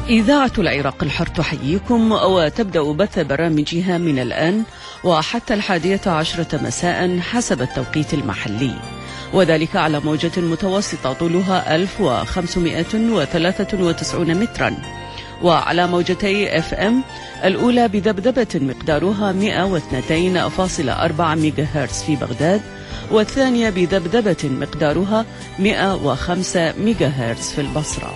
إذاعة العراق الحر تحييكم وتبدأ بث برامجها من الآن وحتى 11 مساء حسب التوقيت المحلي، وذلك على موجة متوسطة طولها 1593 مترا، وعلى موجتي FM الأولى بذبذبة مقدارها 102.4 ميجا هرتز في بغداد، والثانية بذبذبة مقدارها 105 ميجا هرتز في البصرة.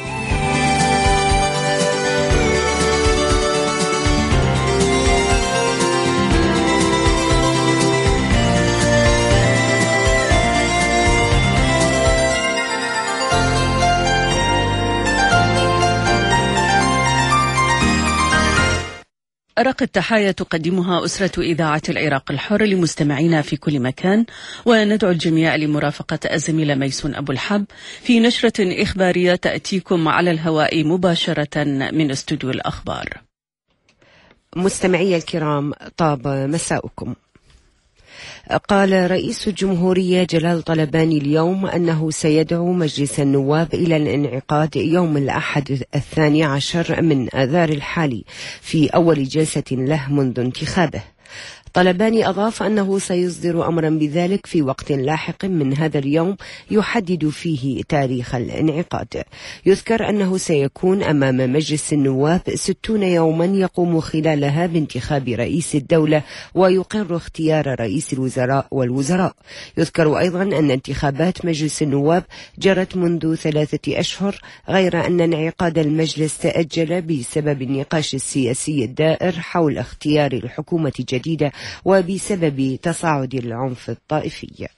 أرق التحايا تقدمها أسرة إذاعة العراق الحر لمستمعينا في كل مكان، وندعو الجميع لمرافقة الزميلة ميسون أبو الحب في نشرة إخبارية تأتيكم على الهواء مباشرة من استوديو الأخبار. مستمعي الكرام، طاب مساؤكم. قال رئيس الجمهورية جلال طلباني اليوم أنه سيدعو مجلس النواب إلى الانعقاد يوم الأحد 12 من آذار الحالي في أول جلسة له منذ انتخابه. طلباني أضاف أنه سيصدر أمرا بذلك في وقت لاحق من هذا اليوم يحدد فيه تاريخ الانعقاد. يذكر أنه سيكون أمام مجلس النواب 60 يوما يقوم خلالها بانتخاب رئيس الدولة ويقر اختيار رئيس الوزراء والوزراء. يذكر أيضا أن انتخابات مجلس النواب جرت منذ 3 أشهر، غير أن انعقاد المجلس تأجل بسبب النقاش السياسي الدائر حول اختيار الحكومة الجديدة وبسبب تصاعد العنف الطائفي.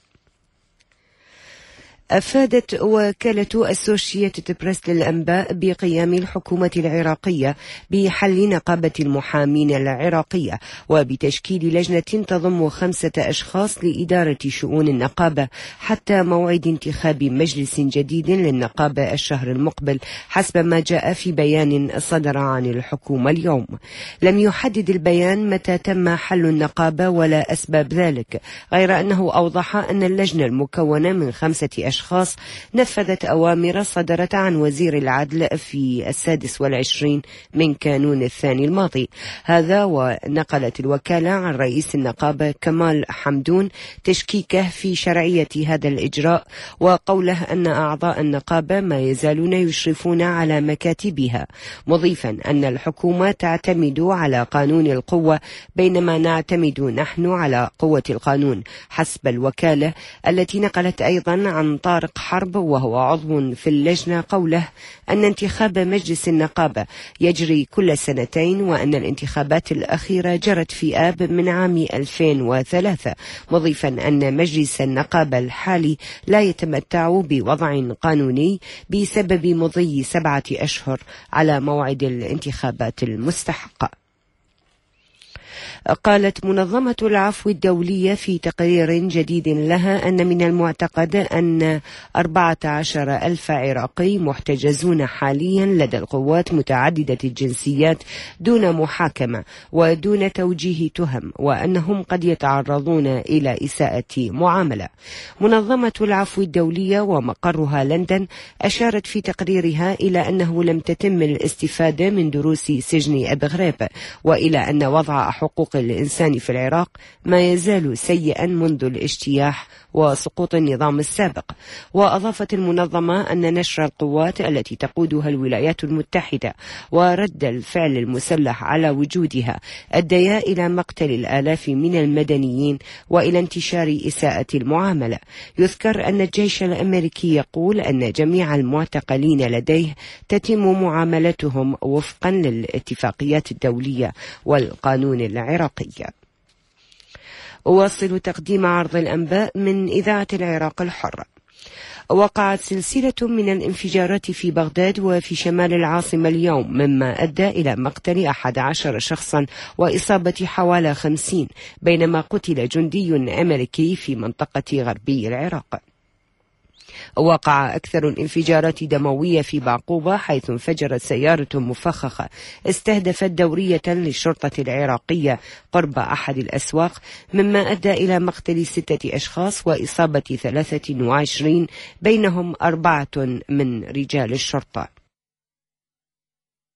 أفادت وكالة أسوشيتد بريس للأنباء بقيام الحكومة العراقية بحل نقابة المحامين العراقية وبتشكيل لجنة تضم 5 أشخاص لإدارة شؤون النقابة حتى موعد انتخاب مجلس جديد للنقابة الشهر المقبل، حسب ما جاء في بيان صدر عن الحكومة اليوم. لم يحدد البيان متى تم حل النقابة ولا أسباب ذلك، غير أنه أوضح أن اللجنة المكونة من 5 أشخاص نفذت أوامر صدرت عن وزير العدل في 26 من كانون الثاني الماضي. هذا ونقلت الوكالة عن رئيس النقابة كمال حمدون تشكيكه في شرعية هذا الإجراء، وقوله أن أعضاء النقابة ما يزالون يشرفون على مكاتبها، مضيفا أن الحكومة تعتمد على قانون القوة بينما نعتمد نحن على قوة القانون، حسب الوكالة التي نقلت أيضا عن طارق حرب وهو عضو في اللجنة قوله أن انتخاب مجلس النقابة يجري كل 2 سنين، وأن الانتخابات الأخيرة جرت في آب من عام 2003، مضيفا أن مجلس النقابة الحالي لا يتمتع بوضع قانوني بسبب مضي 7 أشهر على موعد الانتخابات المستحقة. قالت منظمة العفو الدولية في تقرير جديد لها أن من المعتقد أن 14,000 عراقي محتجزون حاليا لدى القوات متعددة الجنسيات دون محاكمة ودون توجيه تهم، وأنهم قد يتعرضون إلى إساءة معاملة. منظمة العفو الدولية ومقرها لندن أشارت في تقريرها إلى أنه لم تتم الاستفادة من دروس سجن أبي غريب، وإلى أن وضع حقوق الإنسان في العراق ما يزال سيئا منذ الاجتياح وسقوط النظام السابق. وأضافت المنظمة أن نشر القوات التي تقودها الولايات المتحدة ورد الفعل المسلح على وجودها أديا إلى مقتل الآلاف من المدنيين وإلى انتشار إساءة المعاملة. يذكر أن الجيش الأمريكي يقول أن جميع المعتقلين لديه تتم معاملتهم وفقا للاتفاقيات الدولية والقانون العراقي. أواصل تقديم عرض الأنباء من إذاعة العراق الحر. وقعت سلسلة من الانفجارات في بغداد وفي شمال العاصمة اليوم، مما أدى إلى مقتل 11 شخصا وإصابة حوالي 50، بينما قتل جندي أمريكي في منطقة غربي العراق. وقع أكثر الانفجارات دموية في بعقوبة، حيث انفجرت سيارة مفخخة استهدفت دورية للشرطة العراقية قرب أحد الأسواق، مما أدى إلى مقتل 6 أشخاص وإصابة 23 بينهم 4 من رجال الشرطة.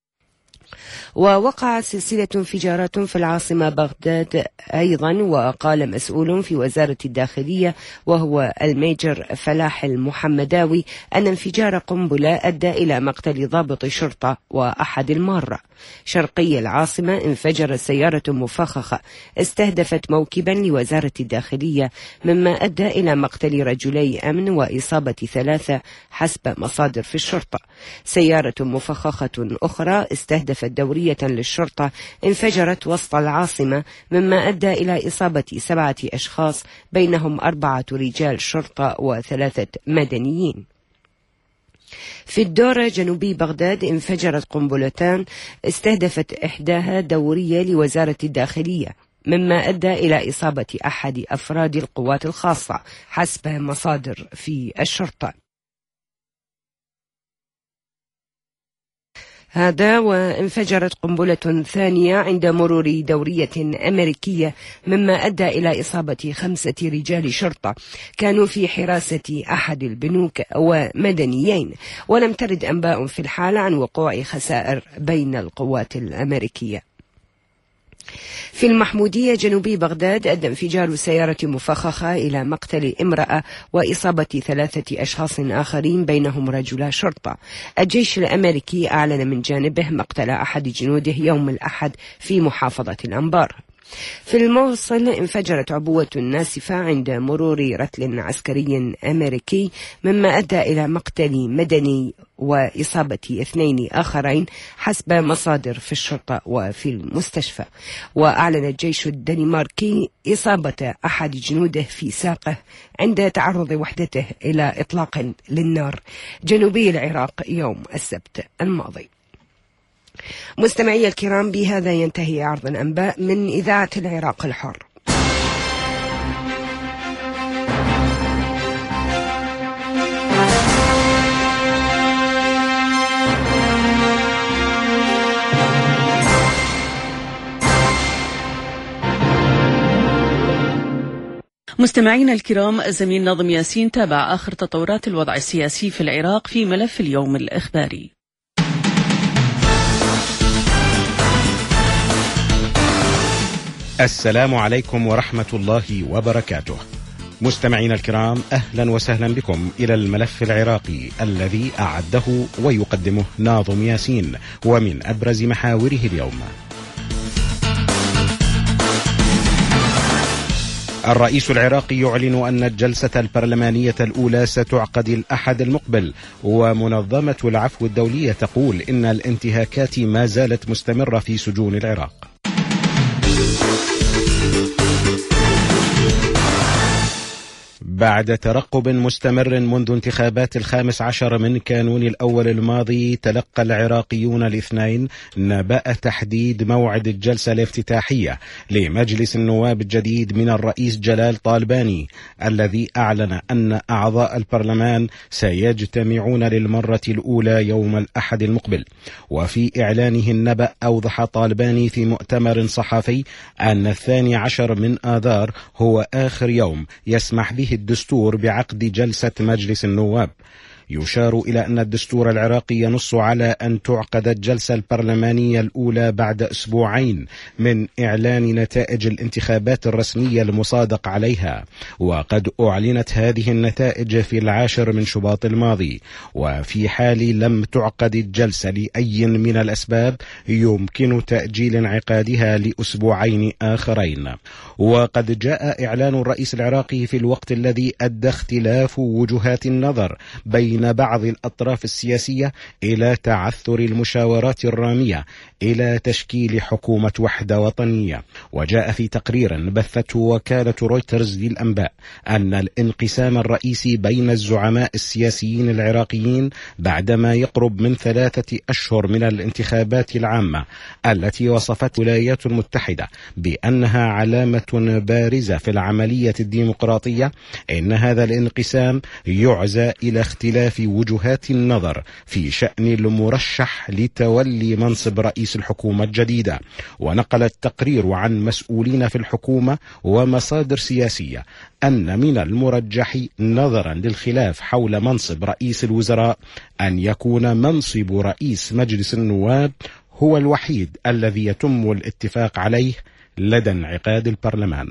ووقعت سلسلة انفجارات في العاصمة بغداد أيضا. وقال مسؤول في وزارة الداخلية وهو الميجر فلاح المحمداوي أن انفجار قنبلة أدى إلى مقتل ضابط شرطة وأحد المارة. شرقي العاصمة انفجرت سيارة مفخخة استهدفت موكبا لوزارة الداخلية مما أدى إلى مقتل رجلي أمن وإصابة 3 حسب مصادر في الشرطة. سيارة مفخخة أخرى استهدفت دورية للشرطة انفجرت وسط العاصمة مما أدى إلى إصابة 7 أشخاص بينهم 4 رجال شرطة و3 مدنيين. في الدورة جنوبي بغداد انفجرت قنبلتان استهدفت إحداها دورية لوزارة الداخلية مما أدى إلى إصابة أحد أفراد القوات الخاصة حسب مصادر في الشرطة. هذا وانفجرت قنبلة ثانية عند مرور دورية أمريكية مما أدى إلى إصابة 5 رجال شرطة كانوا في حراسة أحد البنوك ومدنيين، ولم ترد أنباء في الحال عن وقوع خسائر بين القوات الأمريكية. في المحمودية جنوبي بغداد أدى انفجار سيارة مفخخة إلى مقتل امرأة وإصابة 3 أشخاص آخرين بينهم رجل شرطة. الجيش الأمريكي أعلن من جانبه مقتل أحد جنوده يوم الأحد في محافظة الأنبار. في الموصل انفجرت عبوة ناسفة عند مرور رتل عسكري أمريكي مما أدى إلى مقتل مدني وإصابة 2 آخرين حسب مصادر في الشرطة وفي المستشفى. وأعلن الجيش الدنماركي إصابة أحد جنوده في ساقه عند تعرض وحدته إلى إطلاق للنار جنوبي العراق يوم السبت الماضي. مستمعي الكرام، بهذا ينتهي عرض الأنباء من إذاعة العراق الحر. مستمعينا الكرام، الزميل ناظم ياسين تابع آخر تطورات الوضع السياسي في العراق في ملف اليوم الإخباري. السلام عليكم ورحمة الله وبركاته. مستمعينا الكرام، أهلا وسهلا بكم إلى الملف العراقي الذي أعده ويقدمه ناظم ياسين، ومن أبرز محاوره اليوم: الرئيس العراقي يعلن أن الجلسة البرلمانية الأولى ستعقد الأحد المقبل، ومنظمة العفو الدولية تقول إن الانتهاكات ما زالت مستمرة في سجون العراق. بعد ترقب مستمر منذ انتخابات 15 من كانون الأول الماضي، تلقى العراقيون الاثنين نبأ تحديد موعد الجلسة الافتتاحية لمجلس النواب الجديد من الرئيس جلال طالباني، الذي أعلن أن أعضاء البرلمان سيجتمعون للمرة الأولى يوم الأحد المقبل. وفي إعلانه النبأ أوضح طالباني في مؤتمر صحفي أن 12 من آذار هو آخر يوم يسمح به الدستور بعقد جلسة مجلس النواب. يشار إلى أن الدستور العراقي ينص على أن تعقد الجلسة البرلمانية الأولى بعد 2 أسبوع من إعلان نتائج الانتخابات الرسمية المصادق عليها، وقد أعلنت هذه النتائج في 10 من شباط الماضي. وفي حال لم تعقد الجلسة لأي من الأسباب يمكن تأجيل انعقادها ل2 أسبوع آخرين. وقد جاء إعلان الرئيس العراقي في الوقت الذي أدى اختلاف وجهات النظر بين بعض الأطراف السياسية إلى تعثر المشاورات الرامية إلى تشكيل حكومة وحدة وطنية. وجاء في تقرير بثته وكالة رويترز للأنباء أن الانقسام الرئيسي بين الزعماء السياسيين العراقيين بعدما يقرب من 3 أشهر من الانتخابات العامة التي وصفت الولايات المتحدة بأنها علامة بارزة في العملية الديمقراطية، إن هذا الانقسام يعزى إلى اختلاف وجهات النظر في شأن المرشح لتولي منصب رئيس الحكومة الجديدة. ونقل التقرير عن مسؤولين في الحكومة ومصادر سياسية أن من المرجح نظرا للخلاف حول منصب رئيس الوزراء أن يكون منصب رئيس مجلس النواب هو الوحيد الذي يتم الاتفاق عليه لدى انعقاد البرلمان.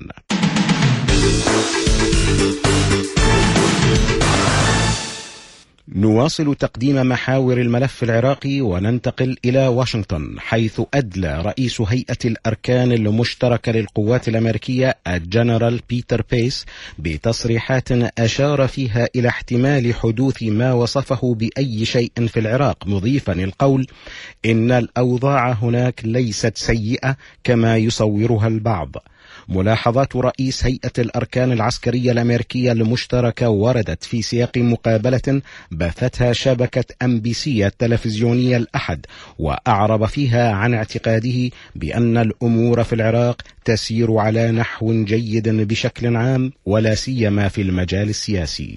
نواصل تقديم محاور الملف العراقي وننتقل إلى واشنطن، حيث أدلى رئيس هيئة الأركان المشتركة للقوات الأمريكية الجنرال بيتر بيس بتصريحات أشار فيها إلى احتمال حدوث ما وصفه بأي شيء في العراق، مضيفا القول إن الأوضاع هناك ليست سيئة كما يصورها البعض. ملاحظات رئيس هيئة الأركان العسكرية الأمريكية المشتركة وردت في سياق مقابلة بثتها شبكة MBC التلفزيونية الأحد، وأعرب فيها عن اعتقاده بأن الأمور في العراق تسير على نحو جيد بشكل عام، ولا سيما في المجال السياسي.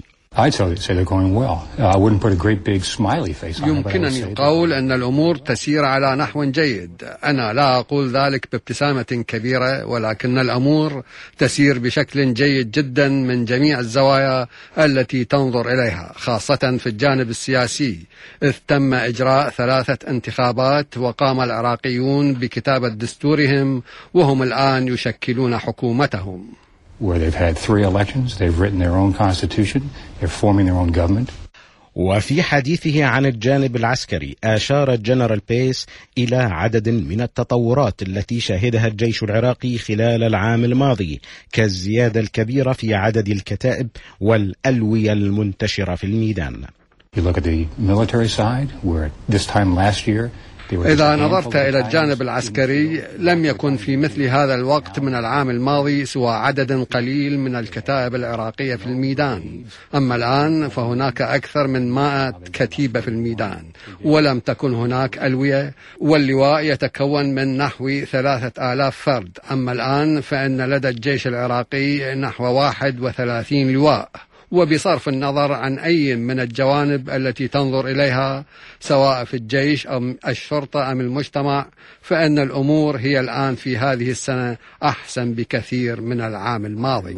يمكنني القول أن الأمور تسير على نحو جيد. أنا لا أقول ذلك بابتسامة كبيرة، ولكن الأمور تسير بشكل جيد جدا من جميع الزوايا التي تنظر إليها، خاصة في الجانب السياسي، إذ تم إجراء 3 انتخابات وقام العراقيون بكتابة دستورهم، وهم الآن يشكلون حكومتهم. Where they've had 3 elections, they've written their own constitution, they're forming their own government. وفي حديثه عن الجانب العسكري أشار الجنرال بيس إلى عدد من التطورات التي شهدها الجيش العراقي خلال العام الماضي، كالزيادة الكبيرة في عدد الكتائب والألوية المنتشرة في الميدان. You look at the military side, where this time last year إذا نظرت إلى الجانب العسكري، لم يكن في مثل هذا الوقت من العام الماضي سوى عدد قليل من الكتائب العراقية في الميدان. أما الآن فهناك أكثر من 100 كتيبة في الميدان، ولم تكن هناك ألوية، واللواء يتكون من نحو 3000 فرد. أما الآن فإن لدى الجيش العراقي نحو 31 لواء. وبصرف النظر عن أي من الجوانب التي تنظر إليها، سواء في الجيش أو الشرطة أم المجتمع، فإن الأمور هي الآن في هذه السنة أحسن بكثير من العام الماضي.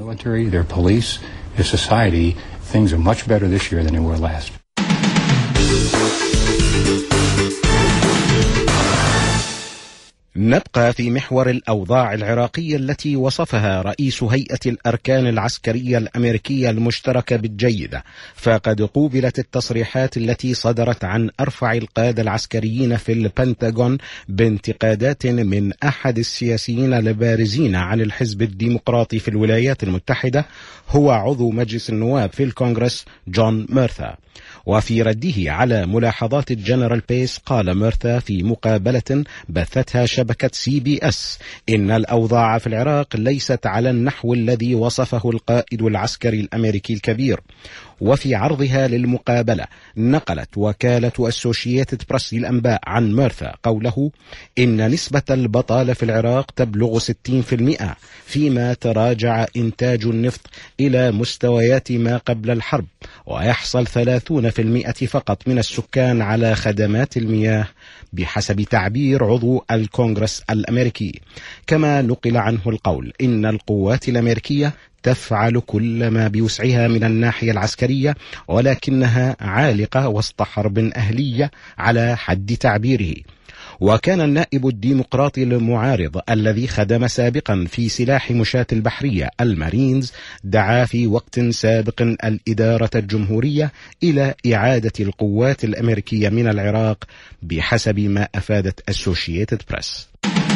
نبقى في محور الأوضاع العراقية التي وصفها رئيس هيئة الأركان العسكرية الأمريكية المشتركة بالجيدة، فقد قوبلت التصريحات التي صدرت عن أرفع القادة العسكريين في البنتاغون بانتقادات من أحد السياسيين البارزين عن الحزب الديمقراطي في الولايات المتحدة، هو عضو مجلس النواب في الكونغرس جون ميرثا. وفي رده على ملاحظات الجنرال بيس، قال ميرثا في مقابلة بثتها شبكة CBS إن الأوضاع في العراق ليست على النحو الذي وصفه القائد العسكري الأمريكي الكبير. وفي عرضها للمقابلة نقلت وكالة أسوشيتد بريس للأنباء عن ميرثا قوله إن نسبة البطالة في العراق تبلغ 60%، فيما تراجع إنتاج النفط إلى مستويات ما قبل الحرب، ويحصل 30% فقط من السكان على خدمات المياه بحسب تعبير عضو الكونغرس الأمريكي. كما نقل عنه القول إن القوات الأمريكية تفعل كل ما بوسعها من الناحية العسكرية، ولكنها عالقة وسط حرب أهلية على حد تعبيره. وكان النائب الديمقراطي المعارض الذي خدم سابقا في سلاح مشاة البحرية المارينز دعا في وقت سابق الإدارة الجمهورية إلى إعادة القوات الأمريكية من العراق بحسب ما أفادت أسوشيتد بريس.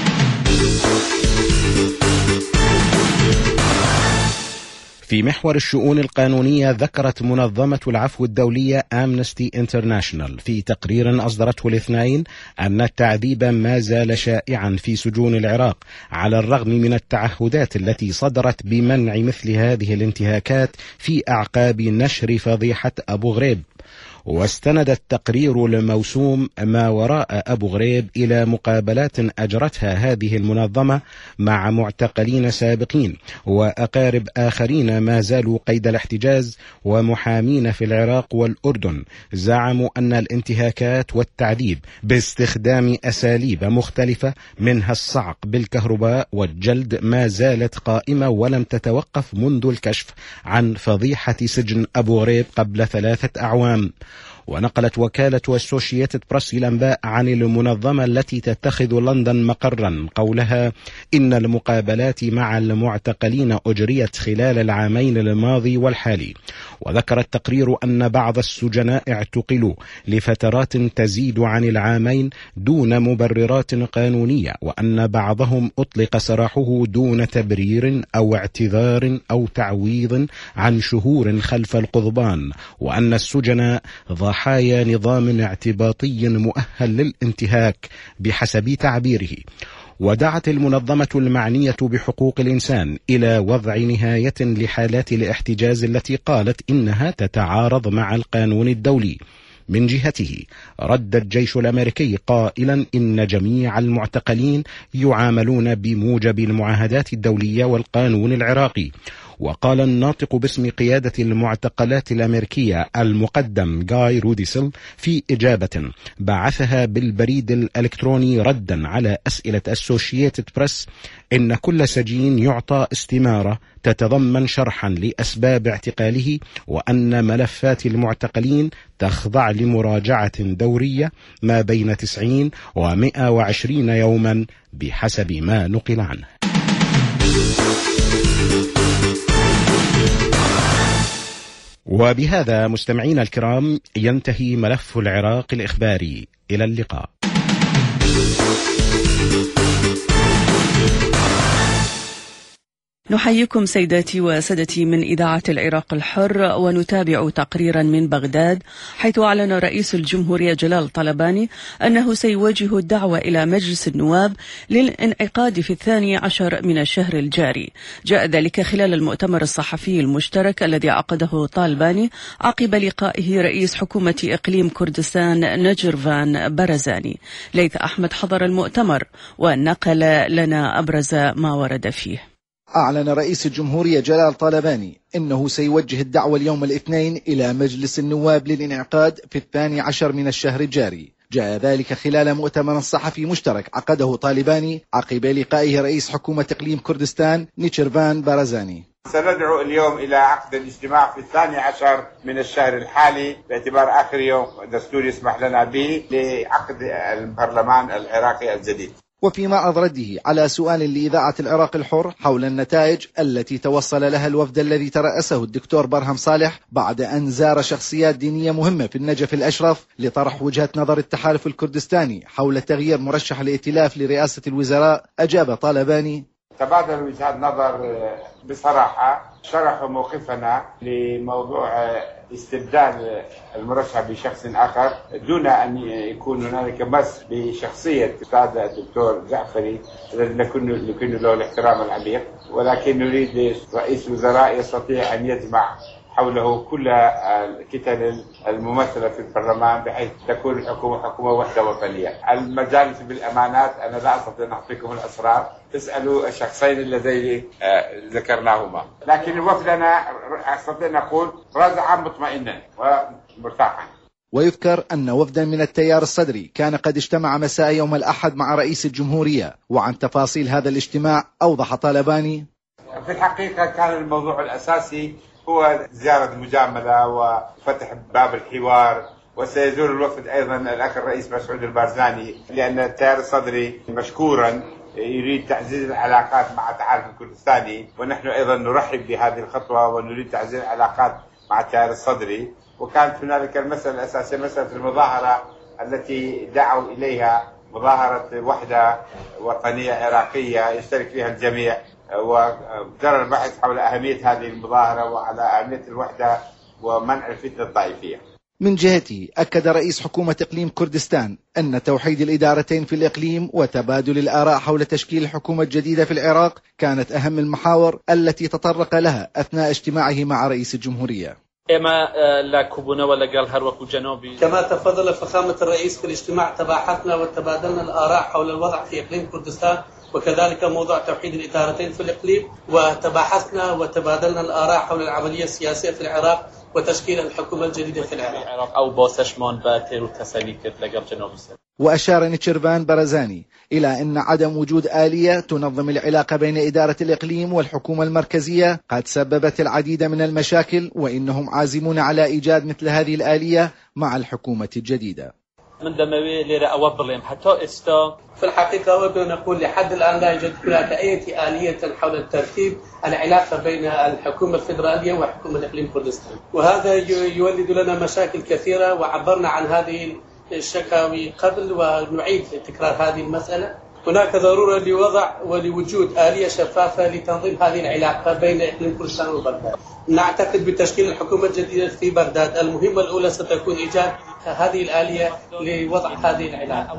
في محور الشؤون القانونية، ذكرت منظمة العفو الدولية آمنستي انترناشنال في تقرير أصدرته الاثنين أن التعذيب ما زال شائعا في سجون العراق، على الرغم من التعهدات التي صدرت بمنع مثل هذه الانتهاكات في أعقاب نشر فضيحة أبو غريب. واستند التقرير الموسوم ما وراء أبو غريب إلى مقابلات أجرتها هذه المنظمة مع معتقلين سابقين وأقارب آخرين ما زالوا قيد الاحتجاز ومحامين في العراق والأردن، زعموا أن الانتهاكات والتعذيب باستخدام أساليب مختلفة منها الصعق بالكهرباء والجلد ما زالت قائمة ولم تتوقف منذ الكشف عن فضيحة سجن أبو غريب قبل 3 أعوام. ونقلت وكالة أسوشيتد بريس الأنباء عن المنظمة التي تتخذ لندن مقرا قولها إن المقابلات مع المعتقلين أجريت خلال العامين الماضي والحالي. وذكر التقرير أن بعض السجناء اعتقلوا لفترات تزيد عن العامين دون مبررات قانونية، وأن بعضهم أطلق سراحه دون تبرير أو اعتذار أو تعويض عن شهور خلف القضبان، وأن السجناء ضحايا نظام اعتباطي مؤهل للانتهاك بحسب تعبيره. ودعت المنظمة المعنية بحقوق الإنسان إلى وضع نهاية لحالات الاحتجاز التي قالت إنها تتعارض مع القانون الدولي. من جهته رد الجيش الأمريكي قائلا إن جميع المعتقلين يعاملون بموجب المعاهدات الدولية والقانون العراقي. وقال الناطق باسم قيادة المعتقلات الأمريكية المقدم جاي روديسل في إجابة بعثها بالبريد الإلكتروني ردا على أسئلة أسوشيتد بريس إن كل سجين يعطى استمارة تتضمن شرحا لأسباب اعتقاله، وأن ملفات المعتقلين تخضع لمراجعة دورية ما بين 90 و120 يوما بحسب ما نقل عنه. وبهذا مستمعينا الكرام ينتهي ملف العراق الإخباري. إلى اللقاء. نحييكم سيداتي وسادتي من إذاعة العراق الحر، ونتابع تقريرا من بغداد، حيث أعلن رئيس الجمهورية جلال طلباني أنه سيوجه الدعوة إلى مجلس النواب للانعقاد في 12 من الشهر الجاري. جاء ذلك خلال المؤتمر الصحفي المشترك الذي عقده طالباني عقب لقائه رئيس حكومة إقليم كردستان نجرفان برزاني. ليث أحمد حضر المؤتمر ونقل لنا أبرز ما ورد فيه. أعلن رئيس الجمهورية جلال طلباني إنه سيوجه الدعوة اليوم الاثنين إلى مجلس النواب للانعقاد في 12 من الشهر الجاري. جاء ذلك خلال مؤتمر صحفي مشترك عقده طالباني عقب لقائه رئيس حكومة إقليم كردستان نيتشيرفان بارزاني. سندعو اليوم إلى عقد الاجتماع في 12 من الشهر الحالي باعتبار آخر يوم دستوري يسمح لنا به لعقد البرلمان العراقي الجديد. وفي معرض رده على سؤال لإذاعة العراق الحر حول النتائج التي توصل لها الوفد الذي ترأسه الدكتور برهم صالح بعد أن زار شخصيات دينية مهمة في النجف الأشرف لطرح وجهة نظر التحالف الكردستاني حول تغيير مرشح الائتلاف لرئاسة الوزراء، أجاب طالباني: تبادل وجهات نظر بصراحة، شرحوا موقفنا لموضوع استبدال المرشح بشخص آخر دون أن يكون هنالك مس بشخصية الأستاذ الدكتور جعفري الذي نكون له الاحترام العميق، ولكن نريد رئيس وزراء يستطيع أن يجمع حوله كل الكتل الممثلة في البرلمان بحيث تكون الحكومة حكومة وحدة وطنية. المجالس بالأمانات أنا لا أستطيع أن أعطيكم الأسرار، تسألوا الشخصين اللذين ذكرناهما، لكن الوفد لنا أستطيع أن أقول رجعا مطمئنا ومرتاحا. ويذكر أن وفدا من التيار الصدري كان قد اجتمع مساء يوم الأحد مع رئيس الجمهورية، وعن تفاصيل هذا الاجتماع أوضح طالباني: في الحقيقة كان الموضوع الأساسي هو زيارة مجاملة وفتح باب الحوار، وسيزور الوفد أيضا الأخ الرئيس مسعود البارزاني، لأن التيار الصدري مشكورا يريد تعزيز العلاقات مع التحالف الكردستاني، ونحن أيضا نرحب بهذه الخطوة ونريد تعزيز العلاقات مع التيار الصدري. وكانت هنالك المسألة الأساسية مسألة المظاهرة التي دعوا إليها، مظاهرة وحدة وطنية عراقية يشترك فيها الجميع، وجرى البحث حول أهمية هذه المظاهرة وعلى أهمية الوحدة ومنع الفتنة الطائفية. من جهته أكد رئيس حكومة إقليم كردستان أن توحيد الإدارتين في الإقليم وتبادل الآراء حول تشكيل الحكومة الجديدة في العراق كانت أهم المحاور التي تطرق لها أثناء اجتماعه مع رئيس الجمهورية. كما تفضل فخامة الرئيس في الاجتماع، تباحثنا وتبادلنا الآراء حول الوضع في إقليم كردستان وكذلك موضوع توحيد الإدارتين في الإقليم، وتباحثنا وتبادلنا الآراء حول العملية السياسية في العراق وتشكيل الحكومة الجديدة في العراق. وأشار نيتشيرفان بارزاني إلى أن عدم وجود آلية تنظم العلاقة بين إدارة الإقليم والحكومة المركزية قد سببت العديد من المشاكل، وإنهم عازمون على إيجاد مثل هذه الآلية مع الحكومة الجديدة. من دموي ليرة أوبرلهم حتى إستا في الحقيقة أود أن أقول لحد الآن لا يوجد هناك أي آلية حول الترتيب العلاقة بين الحكومة الفيدرالية وحكومة إقليم كردستان، وهذا يولد لنا مشاكل كثيرة، وعبرنا عن هذه الشكاوي قبل ونعيد تكرار هذه المسألة. هناك ضرورة لوضع ولوجود آلية شفافة لتنظيم هذه العلاقة بين إقليم كردستان وبغداد. نعتقد بتشكيل الحكومة الجديدة في بغداد المهمة الأولى ستكون إيجاد هذه الآلية لوضع هذه العلاقة.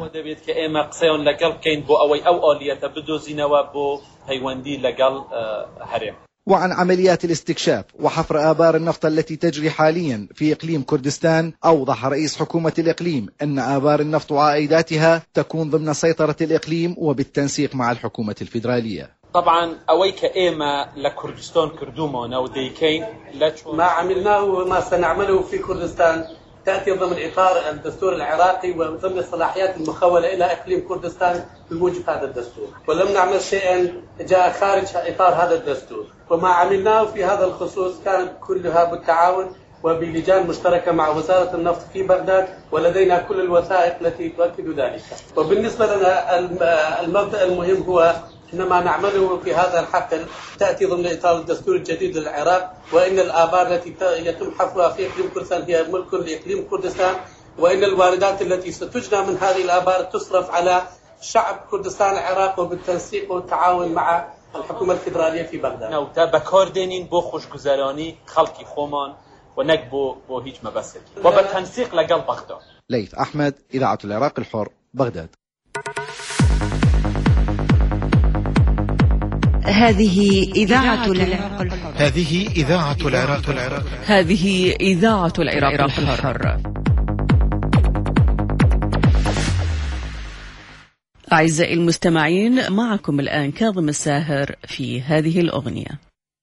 وعن عمليات الاستكشاف وحفر آبار النفط التي تجري حاليا في إقليم كردستان، أوضح رئيس حكومة الإقليم أن آبار النفط وعائداتها تكون ضمن سيطرة الإقليم وبالتنسيق مع الحكومة الفيدرالية. طبعا أويك إيما لكردستان كردومونا وديكين ما عملناه وما سنعمله في كردستان تأتي ضمن إطار الدستور العراقي وضمن الصلاحيات المخولة إلى إقليم كردستان بموجب هذا الدستور، ولم نعمل شيئا جاء خارج إطار هذا الدستور. وما عملناه في هذا الخصوص كان كلها بالتعاون وبلجان مشتركة مع وزارة النفط في بغداد، ولدينا كل الوثائق التي تؤكد ذلك. وبالنسبة لنا المبدأ المهم هو إنما نعمله في هذا الحقل تأتي ضمن إطار الدستور الجديد للعراق، وإن الآبار التي يتم حفرها في إقليم كردستان هي ملك لإقليم كردستان، وإن الواردات التي ستجنى من هذه الآبار تصرف على شعب كردستان العراق وبالتنسيق والتعاون مع الحكومة الفيدرالية في بغداد. نوتا بكاردينين بو خوشگذرانی خلقی خومان ونكبو بو هيج مبسل وبالتنسيق لقل بغداد. ليث أحمد، إذاعة العراق الحر، بغداد. هذه إذاعة العراق الحر. هذه إذاعة العراق الحر. هذه إذاعة العراق الحر. أعزائي المستمعين، معكم الآن كاظم الساهر في هذه الأغنية.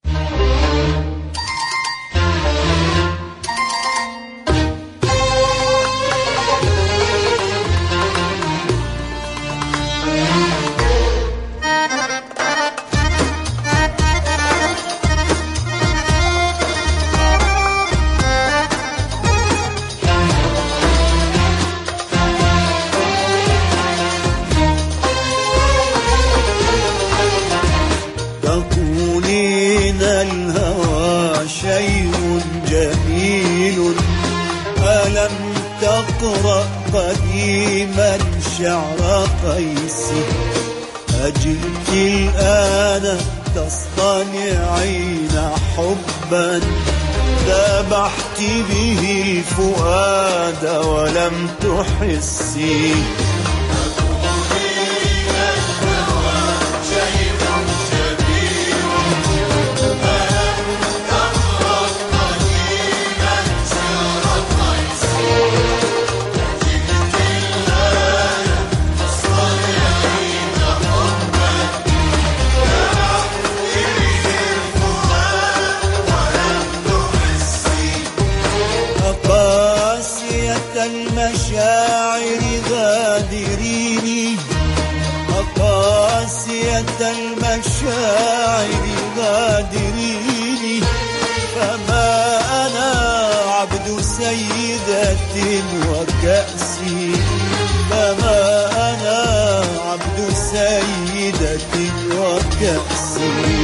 تقرأ قديما شعر قيسي، أجئت الآن تصطنعين حبا ذبحت به الفؤاد ولم تحسي. المشاعر غادريني، أقاسية المشاعر غادريني، فما أنا عبد سيدة وكأسي، فما أنا عبد سيدة وكأسي.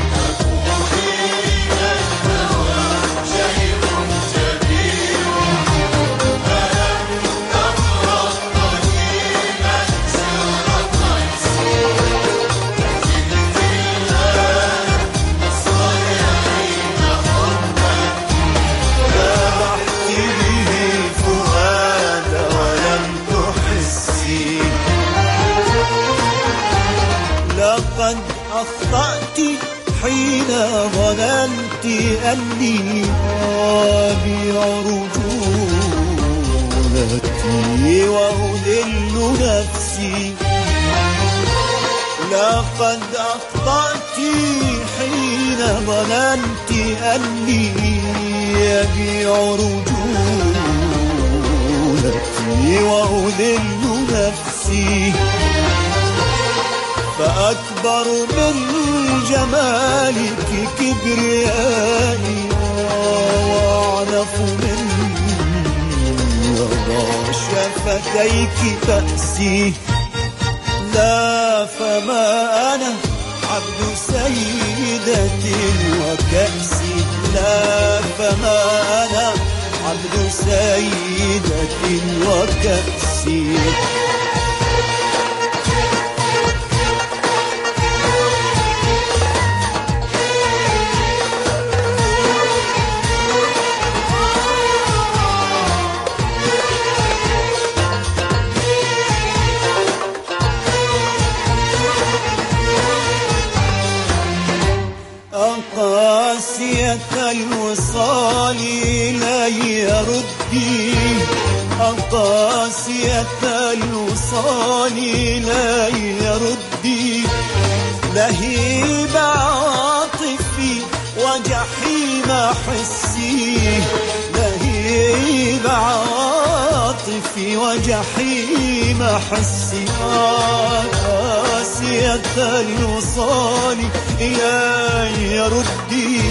لقد أخطأت حين ظننت أني أبيع رجولتي وأذل نفسي. لقد أخطأت حين ظننت أني أبيع رجولتي وأذل نفسي. فأكبر من جمالك كبريائي، وأعنف من رضا شفتيك تأسي. لا فما أنا عبد سيدة وكأسي. لا فما أنا عبد سيدة وكأسي. قاسية الوصال إلي ردي. قاسية الوصال إلي ردي. لهيب عاطفي وجحيم حسي. لهيب عاطفي وجحيم حسي. قاسية الوصال إلي ردي.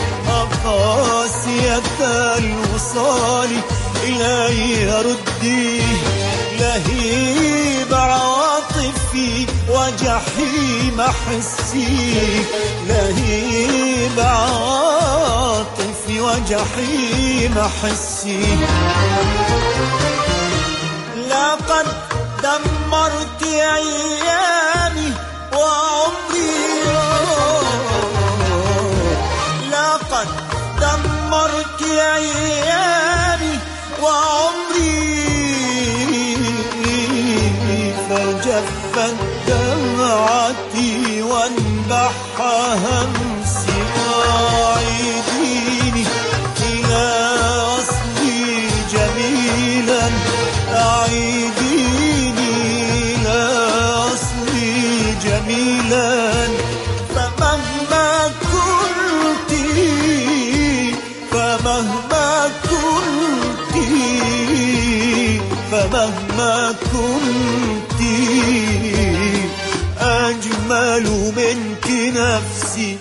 قاسية الوصال إلي ردي. لهيب عاطفي وجحيم حسي. لهيب عاطفي وجحيم حسي. لقد دمرت أيامي وعمري. لقد دمرت أيامي وعمري. فجفت دمعتي وانبح همسي. أعيديني إلى أصلي جميلا. أعيديني إلى أصلي جميلا. فمهما كنت فمهما كنت فمهما كنت أجمل منك نفسي.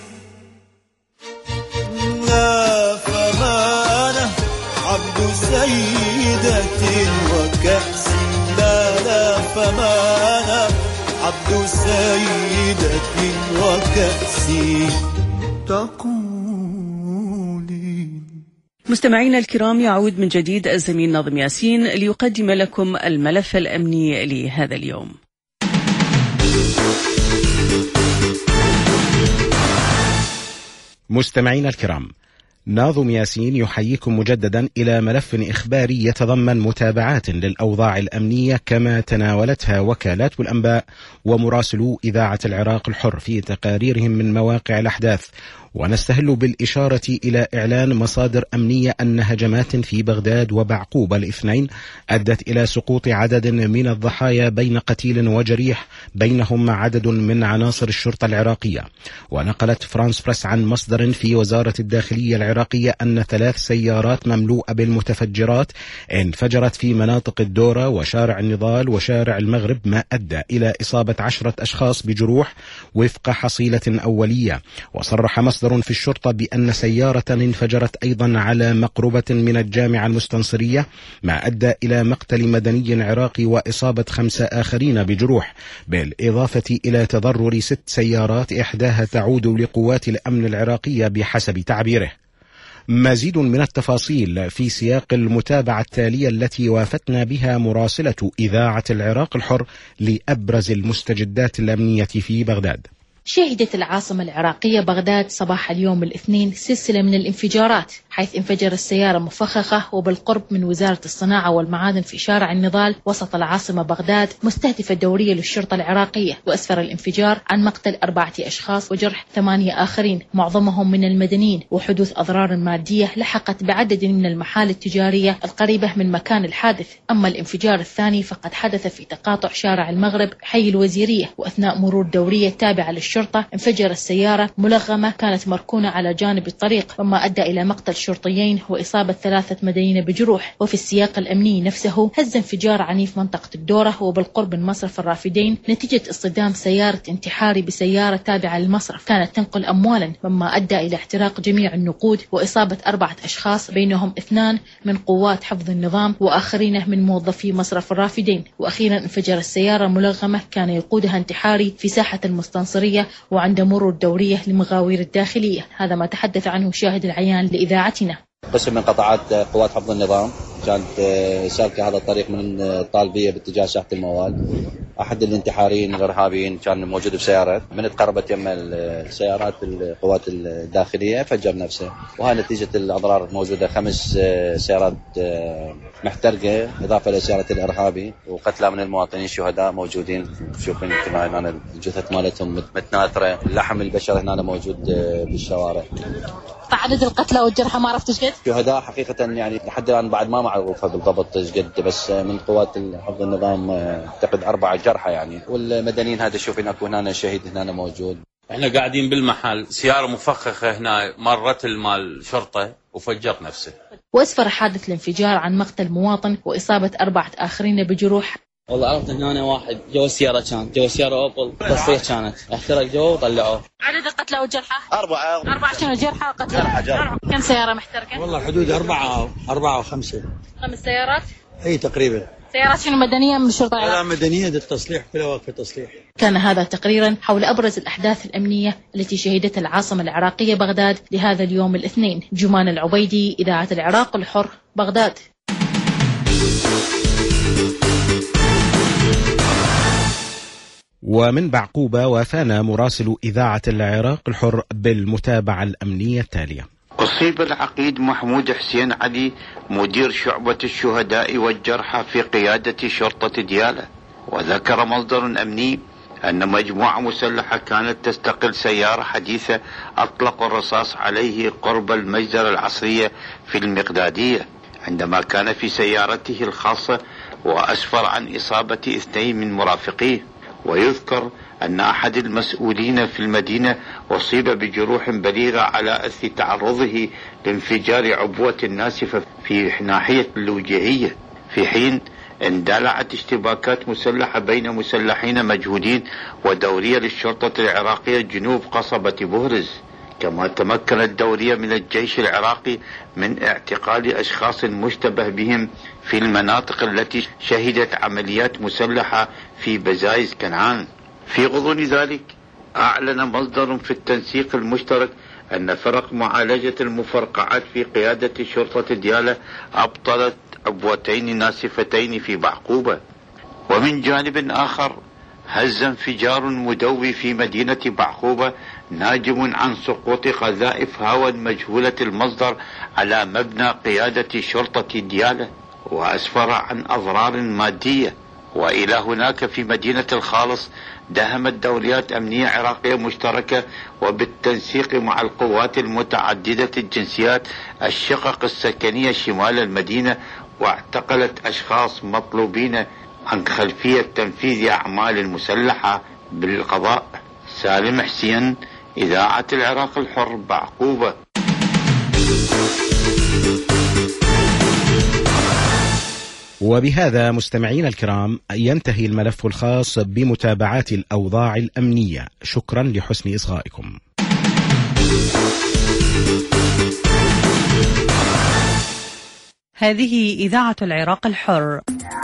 لا فما أنا عبد سيدة وكأسي. لا فما أنا عبد سيدة وكأسي. مستمعينا الكرام، يعود من جديد الزميل ناظم ياسين ليقدم لكم الملف الأمني لهذا اليوم. مستمعينا الكرام، ناظم ياسين يحييكم مجددا إلى ملف إخباري يتضمن متابعات للأوضاع الأمنية كما تناولتها وكالات الأنباء ومراسلو إذاعة العراق الحر في تقاريرهم من مواقع الأحداث. ونستهل بالإشارة إلى إعلان مصادر أمنية أن هجمات في بغداد وبعقوبة الاثنين أدت إلى سقوط عدد من الضحايا بين قتيل وجريح، بينهم عدد من عناصر الشرطة العراقية. ونقلت فرانس بريس عن مصدر في وزارة الداخلية العراقية أن 3 سيارات مملوءة بالمتفجرات انفجرت في مناطق الدورة وشارع النضال وشارع المغرب، ما أدى إلى إصابة 10 أشخاص بجروح وفق حصيلة أولية. وصرح مصدر في الشرطة بأن سيارة انفجرت أيضا على مقربة من الجامعة المستنصرية، ما أدى إلى مقتل مدني عراقي وإصابة 5 آخرين بجروح، بالإضافة إلى تضرر 6 سيارات إحداها تعود لقوات الأمن العراقية بحسب تعبيره. مزيد من التفاصيل في سياق المتابعة التالية التي وافتنا بها مراسلة إذاعة العراق الحر لأبرز المستجدات الأمنية في بغداد. شهدت العاصمة العراقية بغداد صباح اليوم الاثنين سلسلة من الانفجارات، حيث انفجر السيارة مفخخة وبالقرب من وزارة الصناعة والمعادن في شارع النضال وسط العاصمة بغداد، مستهدفة دورية للشرطة العراقية. وأسفر الانفجار عن مقتل 4 أشخاص وجرح 8 آخرين معظمهم من المدنيين، وحدوث أضرار مادية لحقت بعدد من المحال التجارية القريبة من مكان الحادث. أما الانفجار الثاني فقد حدث في تقاطع شارع المغرب حي الوزيرية، وأثناء مرور دورية تابعة للشرطة الشرطة انفجر السيارة ملغمة كانت مركونة على جانب الطريق، مما أدى إلى مقتل شرطيين وإصابة 3 مدنيين بجروح. وفي السياق الأمني نفسه هز انفجار عنيف منطقة الدورة وبالقرب من مصرف الرافدين نتيجة اصطدام سيارة انتحاري بسيارة تابعة للمصرف كانت تنقل أموالا، مما أدى إلى احتراق جميع النقود وإصابة 4 أشخاص بينهم 2 من قوات حفظ النظام وآخرين من موظفي مصرف الرافدين. وأخيرا انفجر السيارة ملغمة كان يقودها انتحاري في ساحة المستنصرية وعند مرور دورية لمغاوير الداخلية. هذا ما تحدث عنه شاهد العيان لإذاعتنا. قسم من قطاعات قوات حفظ النظام كانت سالكة هذا الطريق من الطالبية باتجاه ساحة الموال. أحد الانتحاريين الإرهابيين كان موجود بسيارة، من تقربت يم السيارات القوات الداخلية فجر نفسه، وهي نتيجة الأضرار موجودة. 5 سيارات محترقة إضافة لسيارة الإرهابي، وقتلى من المواطنين شهداء موجودين. تشوفين هنا الجثث مالتهم متناثرة، اللحم البشر هنا موجود بالشوارع. عدد القتلى والجرحى ما عرفت ايش قد؟ شهداء حقيقة يعني لحد الآن بعد ما معروفة بالضبط ايش قد، بس من قوات حفظ النظام اعتقد 4 جرحى يعني، والمدنيين هذا شوفين اكو هنا شهيد هنا موجود. احنا قاعدين بالمحل، سيارة مفخخة هنا مرت المال شرطة وفجر نفسه. واسفر حادث الانفجار عن مقتل مواطن وإصابة 4 آخرين بجروح. والله عرفت هنا واحد جوا السيارة، كان جوا السيارة أوبل تصريح كانت احترق جوا وطلعوه. عدد القتلى والجرحى 4 شنو جرحى وقتلى؟ كم سيارة محترقة؟ والله حدود 4 أو 5. 5 سيارات؟ أي تقريبا. سيارات شنو مدنية من الشرطة؟ لا مدنية للتصليح، كلها واقفة تصليح. كان هذا تقريرا حول أبرز الأحداث الأمنية التي شهدتها العاصمة العراقية بغداد لهذا اليوم الاثنين. جمان العبيدي، إذاعة العراق الحر، بغداد. ومن بعقوبة وافانا مراسل إذاعة العراق الحر بالمتابعة الأمنية التالية. أصيب العقيد محمود حسين علي مدير شعبة الشهداء والجرحى في قيادة شرطة ديالى. وذكر مصدر أمني أن مجموعة مسلحة كانت تستقل سيارة حديثة أطلقوا الرصاص عليه قرب المجزرة العصرية في المقدادية عندما كان في سيارته الخاصة، وأسفر عن إصابة 2 من مرافقيه. ويذكر أن أحد المسؤولين في المدينة أصيب بجروح بليغة على أثر تعرضه لانفجار عبوة ناسفة في ناحية الوجهية، في حين اندلعت اشتباكات مسلحة بين مسلحين مجهودين ودورية للشرطة العراقية جنوب قصبة بهرز. كما تمكن الدورية من الجيش العراقي من اعتقال أشخاص مشتبه بهم في المناطق التي شهدت عمليات مسلحة في بزايز كنعان. في غضون ذلك أعلن مصدر في التنسيق المشترك أن فرق معالجة المفرقعات في قيادة شرطة ديالى أبطلت عبوتين ناسفتين في بعقوبة. ومن جانب آخر هز انفجار مدوي في مدينة بعقوبة ناجم عن سقوط قذائف هاون مجهولة المصدر على مبنى قيادة شرطة ديالى، وأسفر عن أضرار مادية. وإلى هناك في مدينة الخالص دهمت دوريات أمنية عراقية مشتركة وبالتنسيق مع القوات المتعددة الجنسيات الشقق السكنية شمال المدينة، واعتقلت أشخاص مطلوبين عن خلفية تنفيذ أعمال مسلحة بالقضاء. سالم حسين، إذاعة العراق الحر، بعقوبة. وبهذا مستمعين الكرام ينتهي الملف الخاص بمتابعات الأوضاع الأمنية. شكرا لحسن إصغائكم. هذه إذاعة العراق الحر.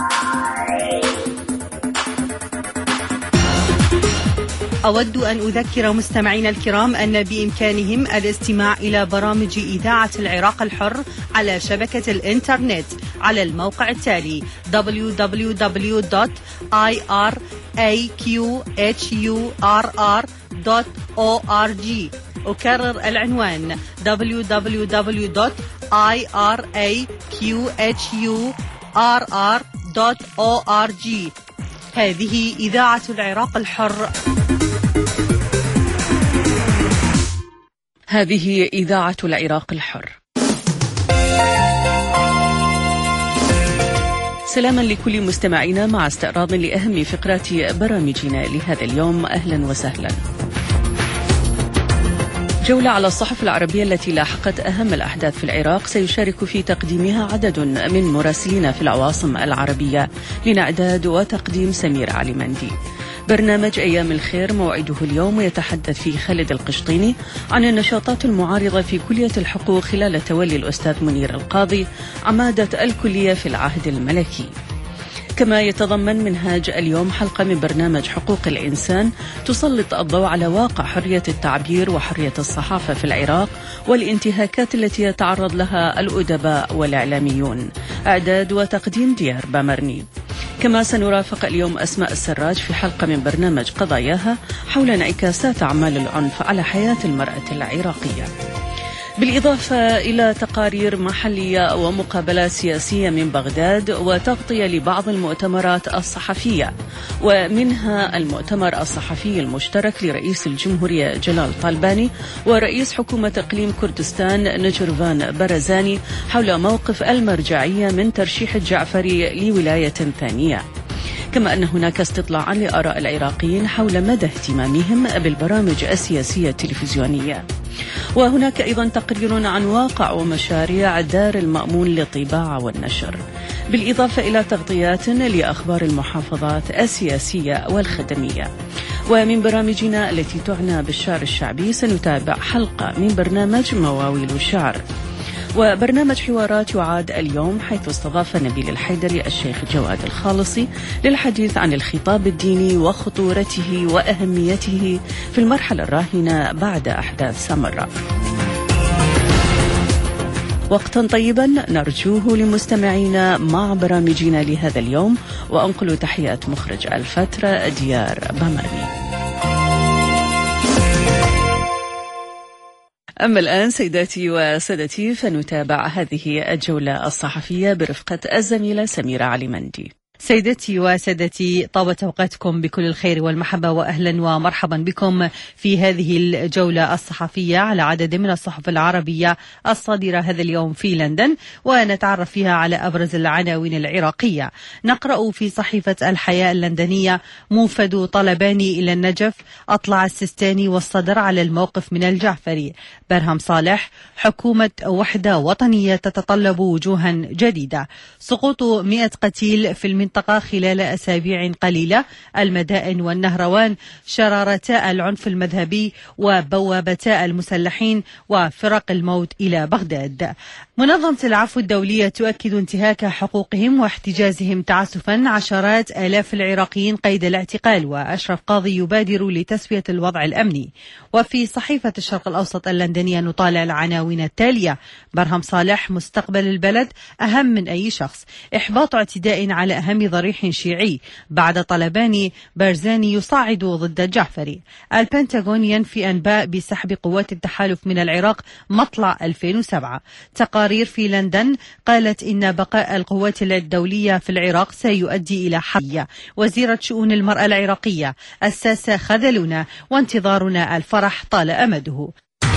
أود أن أذكر مستمعين الكرام أن بإمكانهم الاستماع إلى برامج إذاعة العراق الحر على شبكة الإنترنت على الموقع التالي www.iraqhurr.org. أكرر العنوان www.iraqhurr.org. هذه إذاعة العراق الحر. هذه إذاعة العراق الحر. سلاما لكل مستمعينا، مع استعراض لأهم فقرات برامجنا لهذا اليوم. أهلا وسهلا. جولة على الصحف العربية التي لاحقت أهم الأحداث في العراق سيشارك في تقديمها عدد من مراسلين في العواصم العربية من إعداد وتقديم سمير علي مندي. برنامج أيام الخير موعده اليوم، ويتحدث فيه خالد القشطيني عن النشاطات المعارضة في كلية الحقوق خلال تولي الأستاذ منير القاضي عمادة الكلية في العهد الملكي. كما يتضمن منهاج اليوم حلقة من برنامج حقوق الإنسان تسلط الضوء على واقع حرية التعبير وحرية الصحافة في العراق والانتهاكات التي يتعرض لها الأدباء والإعلاميون. إعداد وتقديم ديار بامرني. كما سنرافق اليوم أسماء السراج في حلقة من برنامج قضاياها حول انعكاسات أعمال العنف على حياة المرأة العراقية، بالإضافة إلى تقارير محلية ومقابلات سياسية من بغداد وتغطية لبعض المؤتمرات الصحفية، ومنها المؤتمر الصحفي المشترك لرئيس الجمهورية جلال طالباني ورئيس حكومة إقليم كردستان نجرفان برزاني حول موقف المرجعية من ترشيح الجعفري لولاية ثانية. كما أن هناك استطلاعا لآراء العراقيين حول مدى اهتمامهم بالبرامج السياسية التلفزيونية. وهناك أيضا تقرير عن واقع ومشاريع دار المأمون للطباعة والنشر، بالإضافة إلى تغطيات لأخبار المحافظات السياسية والخدمية. ومن برامجنا التي تعنى بالشعر الشعبي سنتابع حلقة من برنامج مواويل الشعر، وبرنامج حوارات يعاد اليوم حيث استضاف نبيل الحيدري الشيخ جواد الخالصي للحديث عن الخطاب الديني وخطورته وأهميته في المرحلة الراهنة بعد أحداث سامراء. وقتا طيبا نرجوه لمستمعينا مع برامجنا لهذا اليوم، وأنقل تحيات مخرج الفترة ديار بامرني. أما الآن سيداتي وسادتي فنتابع هذه الجولة الصحفية برفقة الزميلة سميرة علي مندي. سيدتي وسادتي، طابت أوقاتكم بكل الخير والمحبة، وأهلا ومرحبا بكم في هذه الجولة الصحفية على عدد من الصحف العربية الصادرة هذا اليوم في لندن، ونتعرف فيها على أبرز العناوين العراقية. نقرأ في صحيفة الحياة اللندنية: موفد طلباني إلى النجف، أطلع السيستاني والصدر على الموقف من الجعفري. برهم صالح: حكومة وحدة وطنية تتطلب وجوها جديدة. سقوط 100 قتيل في المنطقة خلال أسابيع قليلة. المدائن والنهروان شرارتا العنف المذهبي وبوابتا المسلحين وفرق الموت إلى بغداد. منظمة العفو الدولية تؤكد انتهاك حقوقهم واحتجازهم تعسفا. عشرات آلاف العراقيين قيد الاعتقال، وأشرف قاضي يبادر لتسوية الوضع الأمني. وفي صحيفة الشرق الأوسط اللندنية نطالع العناوين التالية: برهم صالح: مستقبل البلد أهم من أي شخص. إحباط اعتداء على أهم ضريح شيعي بعد طلباني. برزاني يصعد ضد الجعفري. البنتاغون ينفي أنباء بسحب قوات التحالف من العراق مطلع 2007. تقارير في لندن قالت إن بقاء القوات الدولية في العراق سيؤدي إلى حرب. وزيرة شؤون المرأة العراقية: الساسة خذلونا وانتظارنا الفرح طال أمده.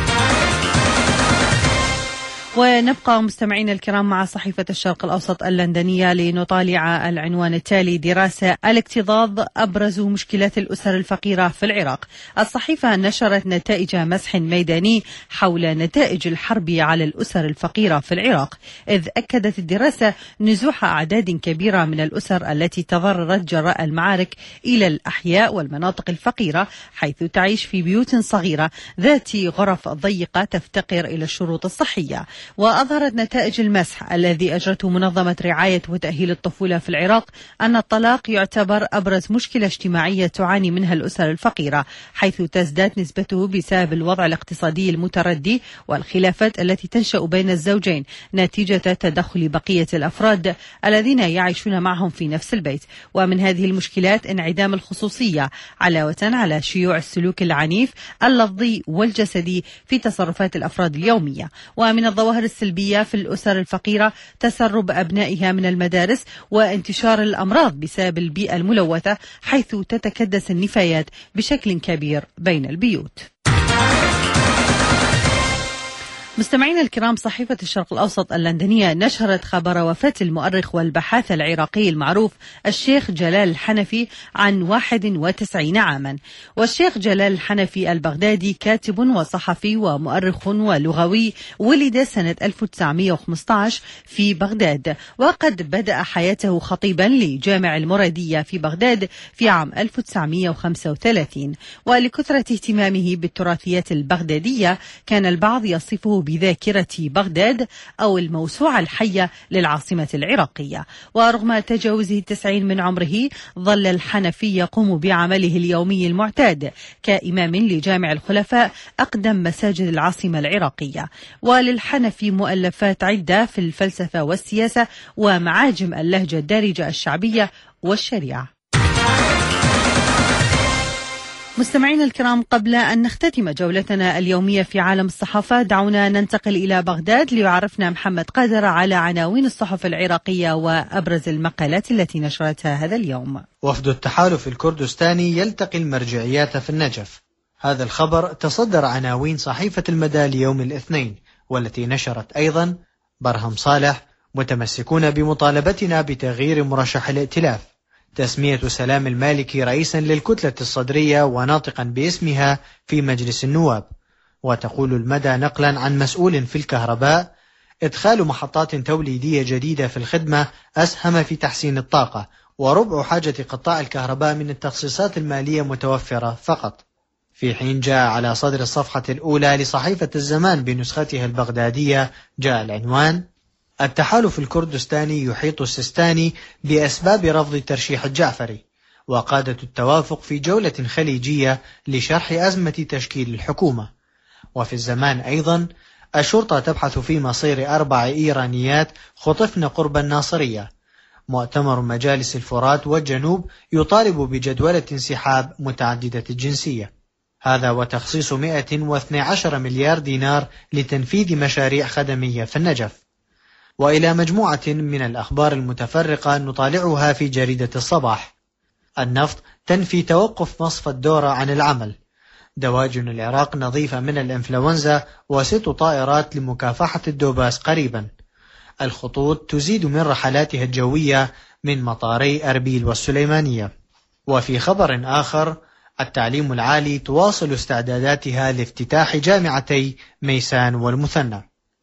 ونبقى مستمعين الكرام مع صحيفة الشرق الأوسط اللندنية لنطالع العنوان التالي: دراسة الاكتظاظ أبرز مشكلات الأسر الفقيرة في العراق. الصحيفة نشرت نتائج مسح ميداني حول نتائج الحرب على الأسر الفقيرة في العراق، إذ أكدت الدراسة نزوح أعداد كبيرة من الأسر التي تضررت جراء المعارك إلى الأحياء والمناطق الفقيرة، حيث تعيش في بيوت صغيرة ذات غرف ضيقة تفتقر إلى الشروط الصحية. وأظهرت نتائج المسح الذي أجرته منظمة رعاية وتأهيل الطفولة في العراق أن الطلاق يعتبر أبرز مشكلة اجتماعية تعاني منها الأسر الفقيرة، حيث تزداد نسبته بسبب الوضع الاقتصادي المتردي والخلافات التي تنشأ بين الزوجين نتيجة تدخل بقية الأفراد الذين يعيشون معهم في نفس البيت. ومن هذه المشكلات انعدام الخصوصية، علاوة على شيوع السلوك العنيف اللفظي والجسدي في تصرفات الأفراد اليومية. ومن الظواهر السلبية في الأسر الفقيرة تسرب أبنائها من المدارس وانتشار الأمراض بسبب البيئة الملوثة، حيث تتكدس النفايات بشكل كبير بين البيوت. مستمعينا الكرام، صحيفة الشرق الأوسط اللندنية نشرت خبر وفاة المؤرخ والبحاث العراقي المعروف الشيخ جلال الحنفي عن 91 عاما. والشيخ جلال الحنفي البغدادي كاتب وصحفي ومؤرخ ولغوي، ولد سنة 1915 في بغداد، وقد بدأ حياته خطيبا لجامع المرادية في بغداد في عام 1935. ولكثرة اهتمامه بالتراثيات البغدادية كان البعض يصفه بذاكرة بغداد أو الموسوعة الحية للعاصمة العراقية. ورغم تجاوزه 90 من عمره، ظل الحنفي يقوم بعمله اليومي المعتاد كإمام لجامع الخلفاء، أقدم مساجد العاصمة العراقية. وللحنفي مؤلفات عدة في الفلسفة والسياسة ومعاجم اللهجة الدارجة الشعبية والشريعة. مستمعينا الكرام، قبل أن نختتم جولتنا اليومية في عالم الصحافة، دعونا ننتقل إلى بغداد ليعرفنا محمد قادر على عناوين الصحف العراقية وأبرز المقالات التي نشرتها هذا اليوم. وفد التحالف الكردستاني يلتقي المرجعيات في النجف. هذا الخبر تصدر عناوين صحيفة المدى ليوم الاثنين، والتي نشرت أيضا: برهم صالح: متمسكون بمطالبتنا بتغيير مرشح الائتلاف. تسمية سلام المالكي رئيسا للكتلة الصدرية وناطقا باسمها في مجلس النواب. وتقول المدى نقلا عن مسؤول في الكهرباء: إدخال محطات توليدية جديدة في الخدمة أسهم في تحسين الطاقة، وربع حاجة قطاع الكهرباء من التخصيصات المالية متوفرة فقط. في حين جاء على صدر الصفحة الأولى لصحيفة الزمان بنسختها البغدادية جاء العنوان: التحالف الكردستاني يحيط السيستاني بأسباب رفض ترشيح الجعفري. وقادة التوافق في جولة خليجية لشرح أزمة تشكيل الحكومة. وفي الزمان أيضا: الشرطة تبحث في مصير 4 إيرانيات خطفن قرب الناصرية. مؤتمر مجالس الفرات والجنوب يطالب بجدولة انسحاب متعددة الجنسية. هذا وتخصيص 112 مليار دينار لتنفيذ مشاريع خدمية في النجف. وإلى مجموعة من الأخبار المتفرقة نطالعها في جريدة الصباح. النفط تنفي توقف مصفى الدورة عن العمل. دواجن العراق نظيفة من الإنفلونزا، و6 طائرات لمكافحة الدوباس قريبا. الخطوط تزيد من رحلاتها الجوية من مطاري أربيل والسليمانية. وفي خبر آخر: التعليم العالي تواصل استعداداتها لافتتاح جامعتي ميسان والمثنى.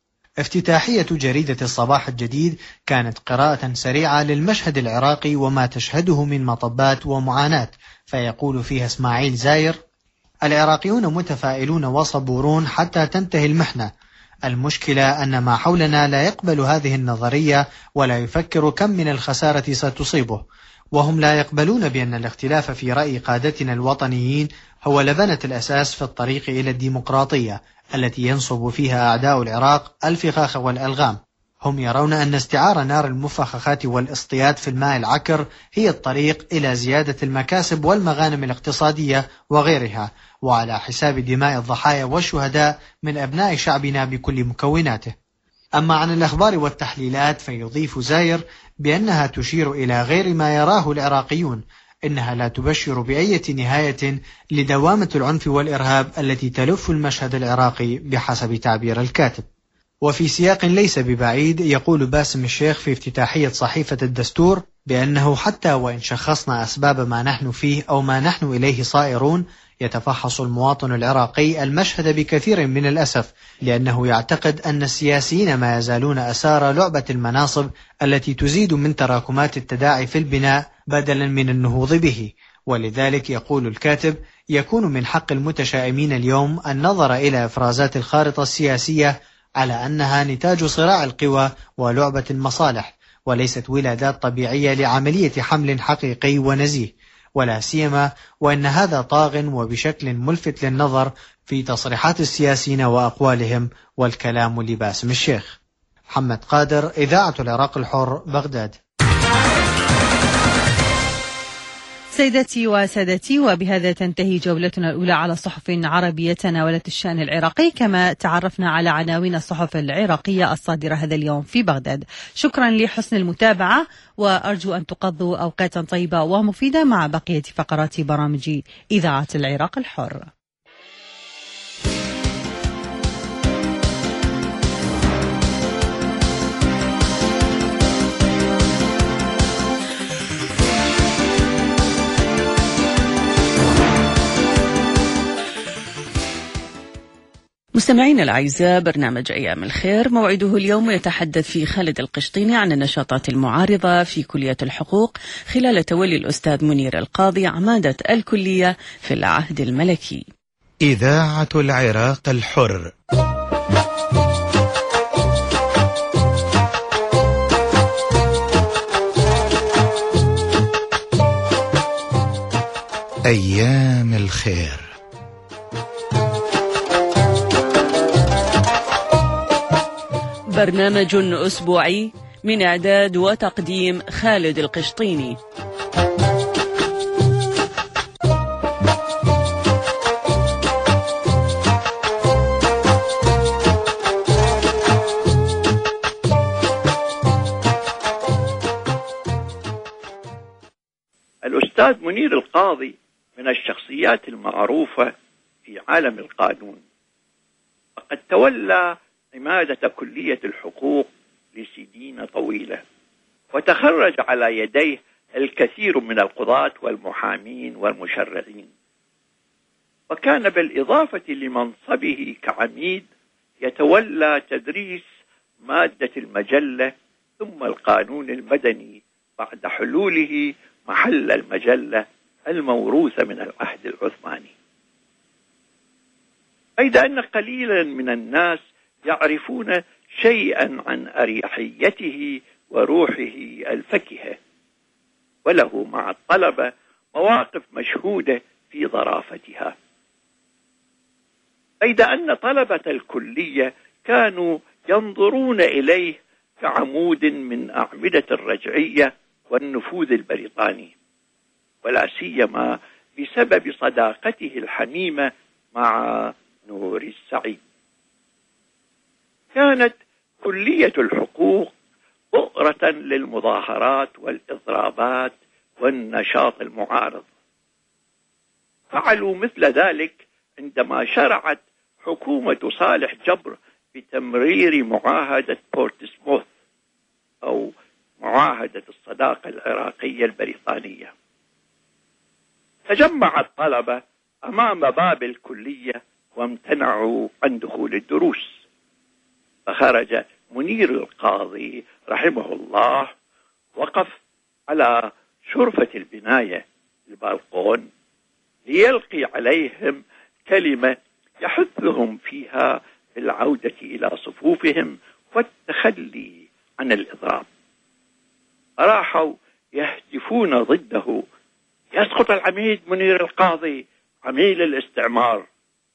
افتتاحية جريدة الصباح الجديد كانت قراءة سريعة للمشهد العراقي وما تشهده من مطبات ومعاناة، فيقول فيها إسماعيل زاير: العراقيون متفائلون وصبورون حتى تنتهي المحنة. المشكلة أن ما حولنا لا يقبل هذه النظرية ولا يفكر كم من الخسارة ستصيبه، وهم لا يقبلون بأن الاختلاف في رأي قادتنا الوطنيين هو لبنة الأساس في الطريق إلى الديمقراطية التي ينصب فيها أعداء العراق الفخاخ والألغام. هم يرون أن استعار نار المفخخات والاصطياد في الماء العكر هي الطريق إلى زيادة المكاسب والمغانم الاقتصادية وغيرها، وعلى حساب دماء الضحايا والشهداء من أبناء شعبنا بكل مكوناته. أما عن الأخبار والتحليلات فيضيف زاير بأنها تشير إلى غير ما يراه العراقيون، إنها لا تبشر بأي نهاية لدوامة العنف والإرهاب التي تلف المشهد العراقي بحسب تعبير الكاتب. وفي سياق ليس ببعيد يقول باسم الشيخ في افتتاحية صحيفة الدستور بأنه حتى وإن شخصنا أسباب ما نحن فيه أو ما نحن إليه صائرون، يتفحص المواطن العراقي المشهد بكثير من الأسف، لأنه يعتقد أن السياسيين ما يزالون أسار لعبة المناصب التي تزيد من تراكمات التداعي في البناء بدلا من النهوض به. ولذلك يقول الكاتب: يكون من حق المتشائمين اليوم النظر إلى إفرازات الخارطة السياسية على أنها نتاج صراع القوى ولعبة المصالح، وليست ولادات طبيعية لعملية حمل حقيقي ونزيه، ولا سيما وأن هذا طاغ وبشكل ملفت للنظر في تصريحات السياسيين وأقوالهم والكلام لباسم الشيخ. محمد قادر، إذاعة العراق الحر، بغداد. سيداتي وسادتي، وبهذا تنتهي جولتنا الأولى على صحف عربية تناولت الشأن العراقي، كما تعرفنا على عناوين الصحف العراقية الصادرة هذا اليوم في بغداد. شكرا لحسن المتابعة، وأرجو أن تقضوا أوقاتا طيبة ومفيدة مع بقية فقرات برامج إذاعة العراق الحر. مستمعينا الأعزاء، برنامج أيام الخير موعده اليوم يتحدث فيه خالد القشطيني عن النشاطات المعارضة في كلية الحقوق خلال تولي الأستاذ منير القاضي عمادة الكلية في العهد الملكي. إذاعة العراق الحر. أيام الخير. برنامج أسبوعي من إعداد وتقديم خالد القشطيني. الأستاذ منير القاضي من الشخصيات المعروفة في عالم القانون، وقد تولى عمادة كلية الحقوق لسنين طويلة، وتخرج على يديه الكثير من القضاة والمحامين والمشرعين، وكان بالإضافة لمنصبه كعميد يتولى تدريس مادة المجلة ثم القانون المدني بعد حلوله محل المجلة الموروثة من العهد العثماني. بيد أن قليلا من الناس يعرفون شيئا عن أريحيته وروحه الفكهة، وله مع الطلبة مواقف مشهودة في ظرافتها. بيد أن طلبة الكلية كانوا ينظرون إليه كعمود من أعمدة الرجعية والنفوذ البريطاني، ولا سيما بسبب صداقته الحميمة مع نور السعيد. كانت كلية الحقوق بؤرة للمظاهرات والإضرابات والنشاط المعارض. فعلوا مثل ذلك عندما شرعت حكومة صالح جبر بتمرير معاهدة بورتسموث أو معاهدة الصداقة العراقية البريطانية. تجمع الطلبة أمام باب الكلية وامتنعوا عن دخول الدروس، فخرج منير القاضي رحمه الله، وقف على شرفة البناية البالقون ليلقي عليهم كلمة يحثهم فيها بالعودة إلى صفوفهم والتخلي عن الإضراب. راحوا يهتفون ضده: يسقط العميد منير القاضي عميل الاستعمار.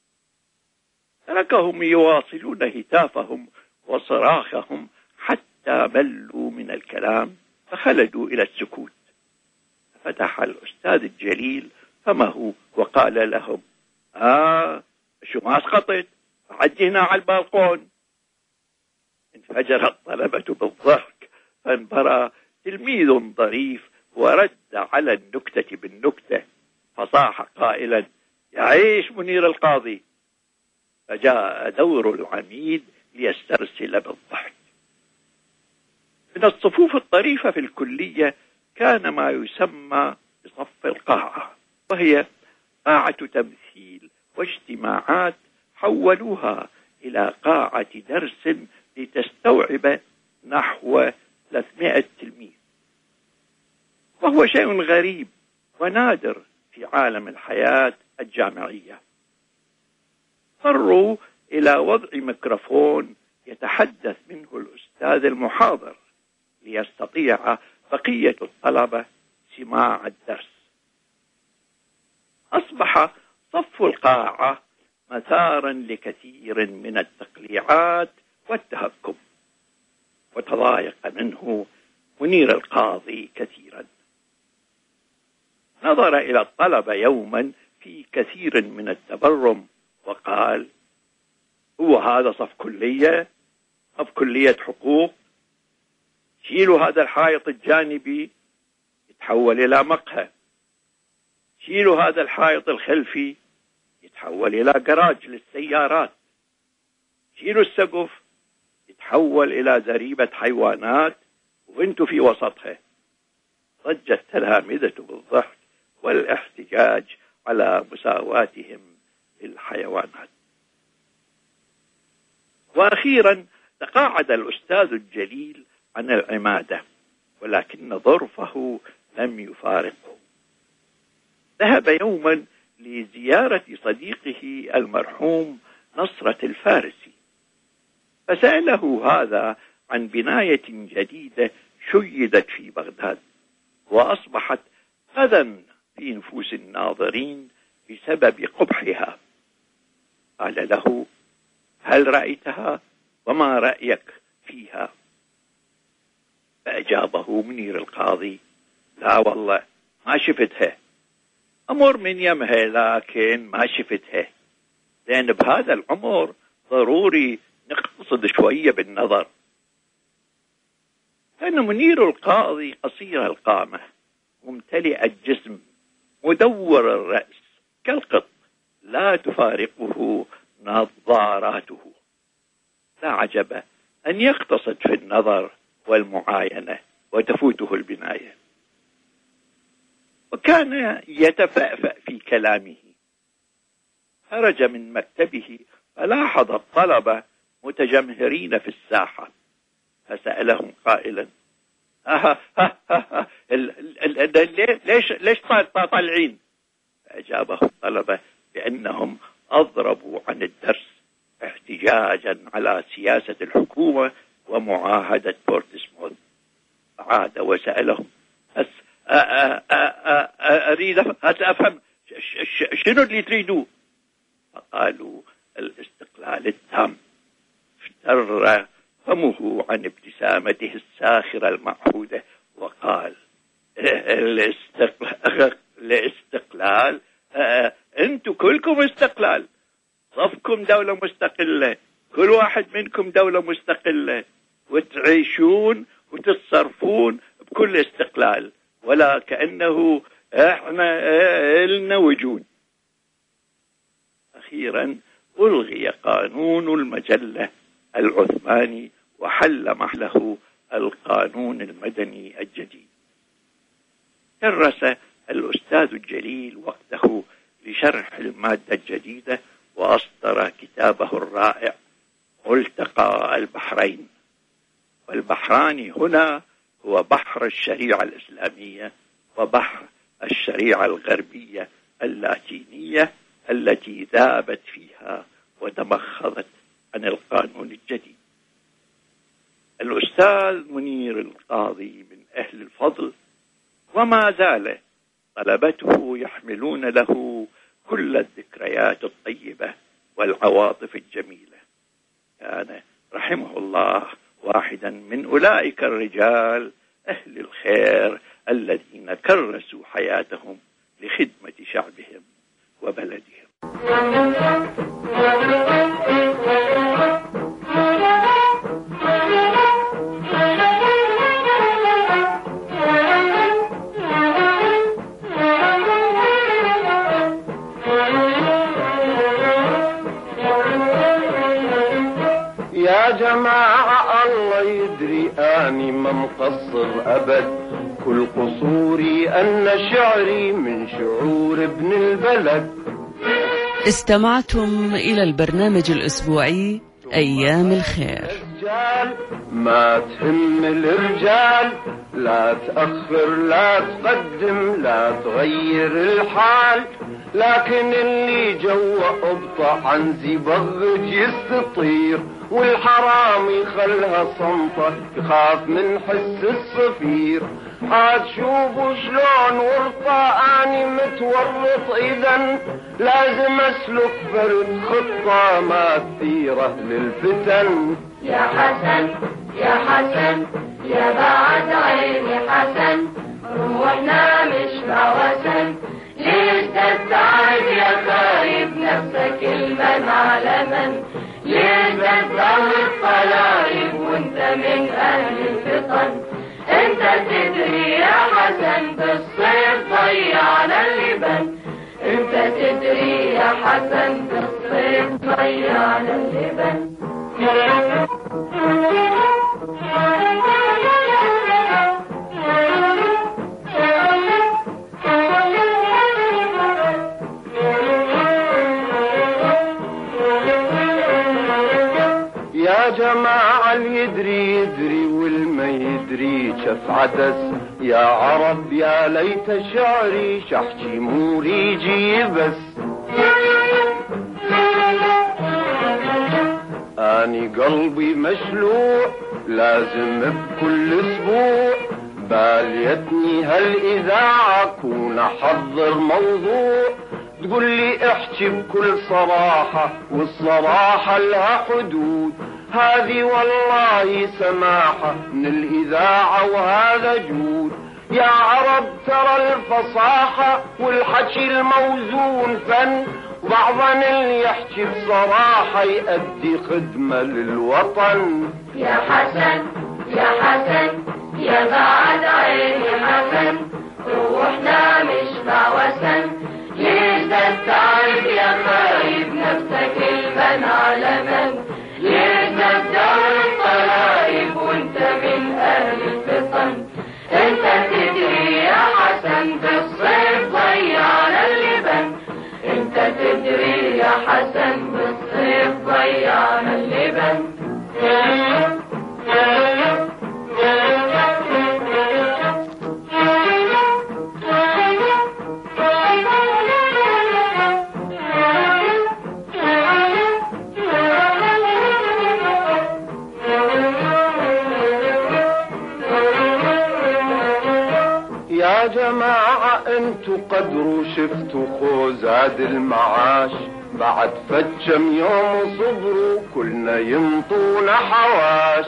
تركهم يواصلون هتافهم وصراخهم حتى ملوا من الكلام فخلدوا إلى السكوت. فتح الأستاذ الجليل فمه وقال لهم: شو ما سقطت؟ عدي هنا على البالقون. انفجر الطلبة بالضحك، فانبرى تلميذ ظريف ورد على النكتة بالنكتة، فصاح قائلا: يعيش منير القاضي. فجاء دور العميد ليسترسل بالضحك. من الصفوف الطريفة في الكلية كان ما يسمى بصف القاعة، وهي قاعة تمثيل واجتماعات حولوها إلى قاعة درس لتستوعب نحو 300 تلميذ، وهو شيء غريب ونادر في عالم الحياة الجامعية. اضطروا إلى وضع ميكروفون يتحدث منه الأستاذ المحاضر ليستطيع بقية الطلبة سماع الدرس. أصبح صف القاعة مثارا لكثير من التقليعات والتهكم، وتضايق منه منير القاضي كثيرا. نظر إلى الطلبة يوما في كثير من التبرم وقال: هو هذا صف كلية؟ صف كلية حقوق؟ شيلوا هذا الحائط الجانبي يتحول إلى مقهى، شيلوا هذا الحائط الخلفي يتحول إلى جراج للسيارات، شيلوا السقف يتحول إلى زريبة حيوانات وانتوا في وسطها. ضج التلامذة بالضحك والاحتجاج على مساواتهم للحيوانات. وأخيرا تقاعد الأستاذ الجليل عن العمادة، ولكن ظرفه لم يفارقه. ذهب يوما لزيارة صديقه المرحوم نصرة الفارسي، فسأله هذا عن بناية جديدة شيدت في بغداد وأصبحت أذى في نفوس الناظرين بسبب قبحها. قال له: هل رأيتها وما رأيك فيها؟ فأجابه منير القاضي: لا والله ما شفتها، أمر من يمها لكن ما شفتها، لأن بهذا العمر ضروري نقتصد شوية بالنظر. كان منير القاضي قصير القامة ممتلئ الجسم مدور الرأس كالقط، لا تفارقه نظاراته. لا عجب أن يقتصد في النظر والمعاينة وتفوته البناية. وكان يتفأفأ في كلامه. خرج من مكتبه فلاحظ الطلبة متجمهرين في الساحة، فسألهم قائلا: ليش طالعين؟ فأجابه الطلبة بأنهم أضربوا عن الدرس احتجاجا على سياسة الحكومة ومعاهدة بورتسموث. عاد وسألهم: أريد أفهم شنو اللي تريدوه؟ فقالوا: الاستقلال التام. افتر فمه عن ابتسامته الساخرة المعهودة وقال: الاستقلال؟ انتم كلكم استقلال، صفكم دولة مستقلة، كل واحد منكم دولة مستقلة، وتعيشون وتتصرفون بكل استقلال، ولا كأنه احنا لنا وجود. أخيرا ألغي قانون المجلة العثماني وحل محله القانون المدني الجديد. كرس الأستاذ الجليل وقته لشرح المادة الجديدة وأصدر كتابه الرائع ملتقى البحرين. والبحران هنا هو بحر الشريعة الإسلامية وبحر الشريعة الغربية اللاتينية التي ذابت فيها وتمخضت عن القانون الجديد. الأستاذ منير القاضي من أهل الفضل، وما زال طلبته يحملون له كل الذكريات الطيبة والعواطف الجميلة. كان رحمه الله واحدا من أولئك الرجال أهل الخير الذين كرسوا حياتهم لخدمة شعبهم وبلدهم. يا جماعة الله يدري أني ما مقصر أبد، كل قصوري أن شعري من شعور ابن البلد. استمعتم إلى البرنامج الأسبوعي أيام الخير. ما تهم الرجال، لا تأخر لا تقدم لا تغير الحال، لكن اللي جوا ابطأ عن زبغ يستطير، والحرامي خلها صمتة يخاف من حس الصفير. عاد شوفوا شلون ورطة اني متورط، اذا لازم اسلك فرد خطة ما تثيره للفتن. يا حسن يا حسن يا بعد عيني حسن، روحنا مش بعوسن، ليش تستعد يا خايب نفسك المن على من؟ ليش تزود طلايب وانت من اهل الفطن؟ انت تدري يا حسن بالصيف ضيعنا اللبن، انت تدري يا حسن بالصيف ضيعنا اللبن. يا يا جماعة اليدري يدري والما يدري شف عدس. يا عرب يا ليت شعري شحكي موريجي بس. اني قلبي مشلوع لازم بكل اسبوع باليتني هالاذاعة كون احضر موضوع تقول لي احكي بكل صراحة والصراحة لها حدود. هذه والله سماحة من الاذاعة وهذا جود. يا عرب ترى الفصاحة والحكي الموزون فن. بعضنا اللي يحكي بصراحة يأدي خدمة للوطن. يا حسن يا حسن يا بعد عيني حسن روحنا مش بعوسن. ليش ده التعب يا خايب نفسك المن على من. ليش ده الدور الطلايب وانت من اهل الفطن. انت تدري يا حسن بالصيف ضيعنا اللبن. انت تدري يا حسن بالصيف ضيعنا اللبن. يا جماعة انتو قدروا شفتوا خوزاد المعاش. بعد فتشم يوم صبروا كلنا يمطونا حواش.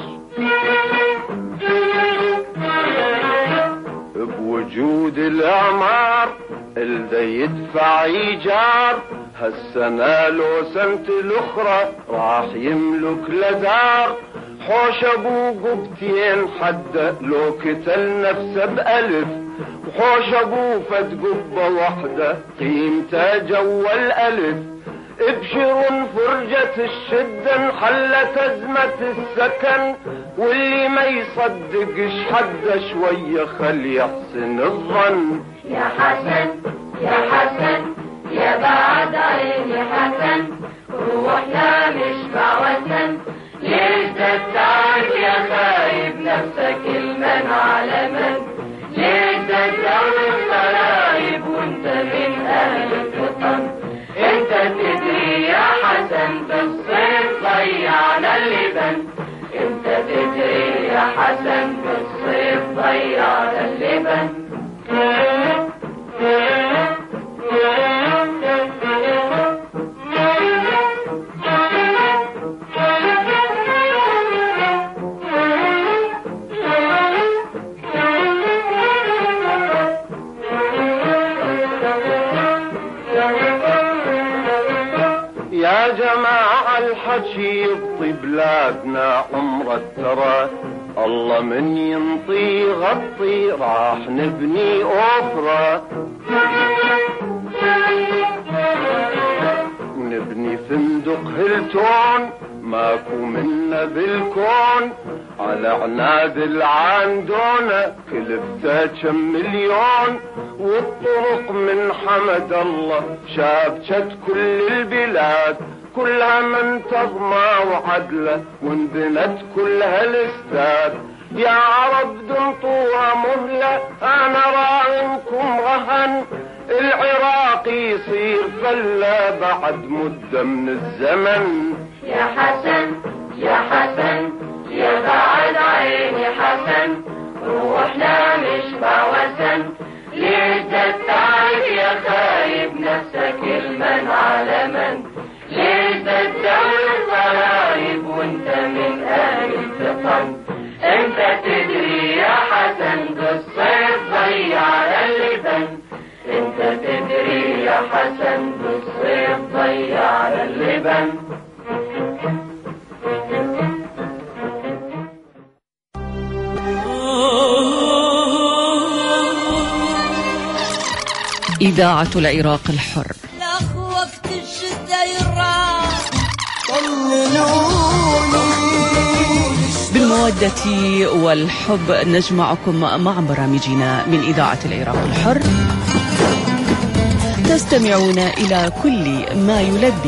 بوجود الاعمار اللي يدفع ايجار. هالسنة لو سنة الاخرى راح يملك لدار. حوش ابو قبتين حد لو كتل نفسه بألف. وحوش ابو فد قبة وحدة قيمته جوا الألف. ابشروا فرجة الشدة انحلت أزمة السكن. واللي ما يصدقش حد شوية خلي يحسن الظن. يا حسن يا حسن يا بعد عيني حسن روحنا مش بعوسن. ليش ده التعب يا خايب نفسك المن على من. ليش ده الدور الطلايب وانت من اهل الفطن. انت تدري يا حسن بالصيف ضيعنا اللبن. انت تدري يا حسن بالصيف ضيعنا اللبن. يا جماعة الحكي يبطي بلادنا عمر الترى. الله من ينطي غطي راح نبني أوفرة. نبني فندق هيلتون ماكو منا بالكون. على عناد العندونة كلفته كم مليون. والطرق من حمد الله شابكت كل البلاد. كلها منتظمة وعدلة وانبنت كلها الاستاد. يا عرب دنطوها مهلة انا راعيكم رهن. العراق يصير فلة بعد مدة من الزمن. يا حسن يا حسن يا بعد عيني حسن روحنا مش بعوسن. ليش ده التعب يا خايب نفسك المن على من. ليش ده الدور الطلايب وانت من اهل الفطن. انت تدري يا حسن بالصيف ضيعنا اللبن. انت تدري يا حسن بالصيف ضيعنا اللبن. إذاعة العراق الحر. وقت الشدة يراح بالمودة والحب نجمعكم مع برامجنا من إذاعة العراق الحر. تستمعون إلى كل ما يلبي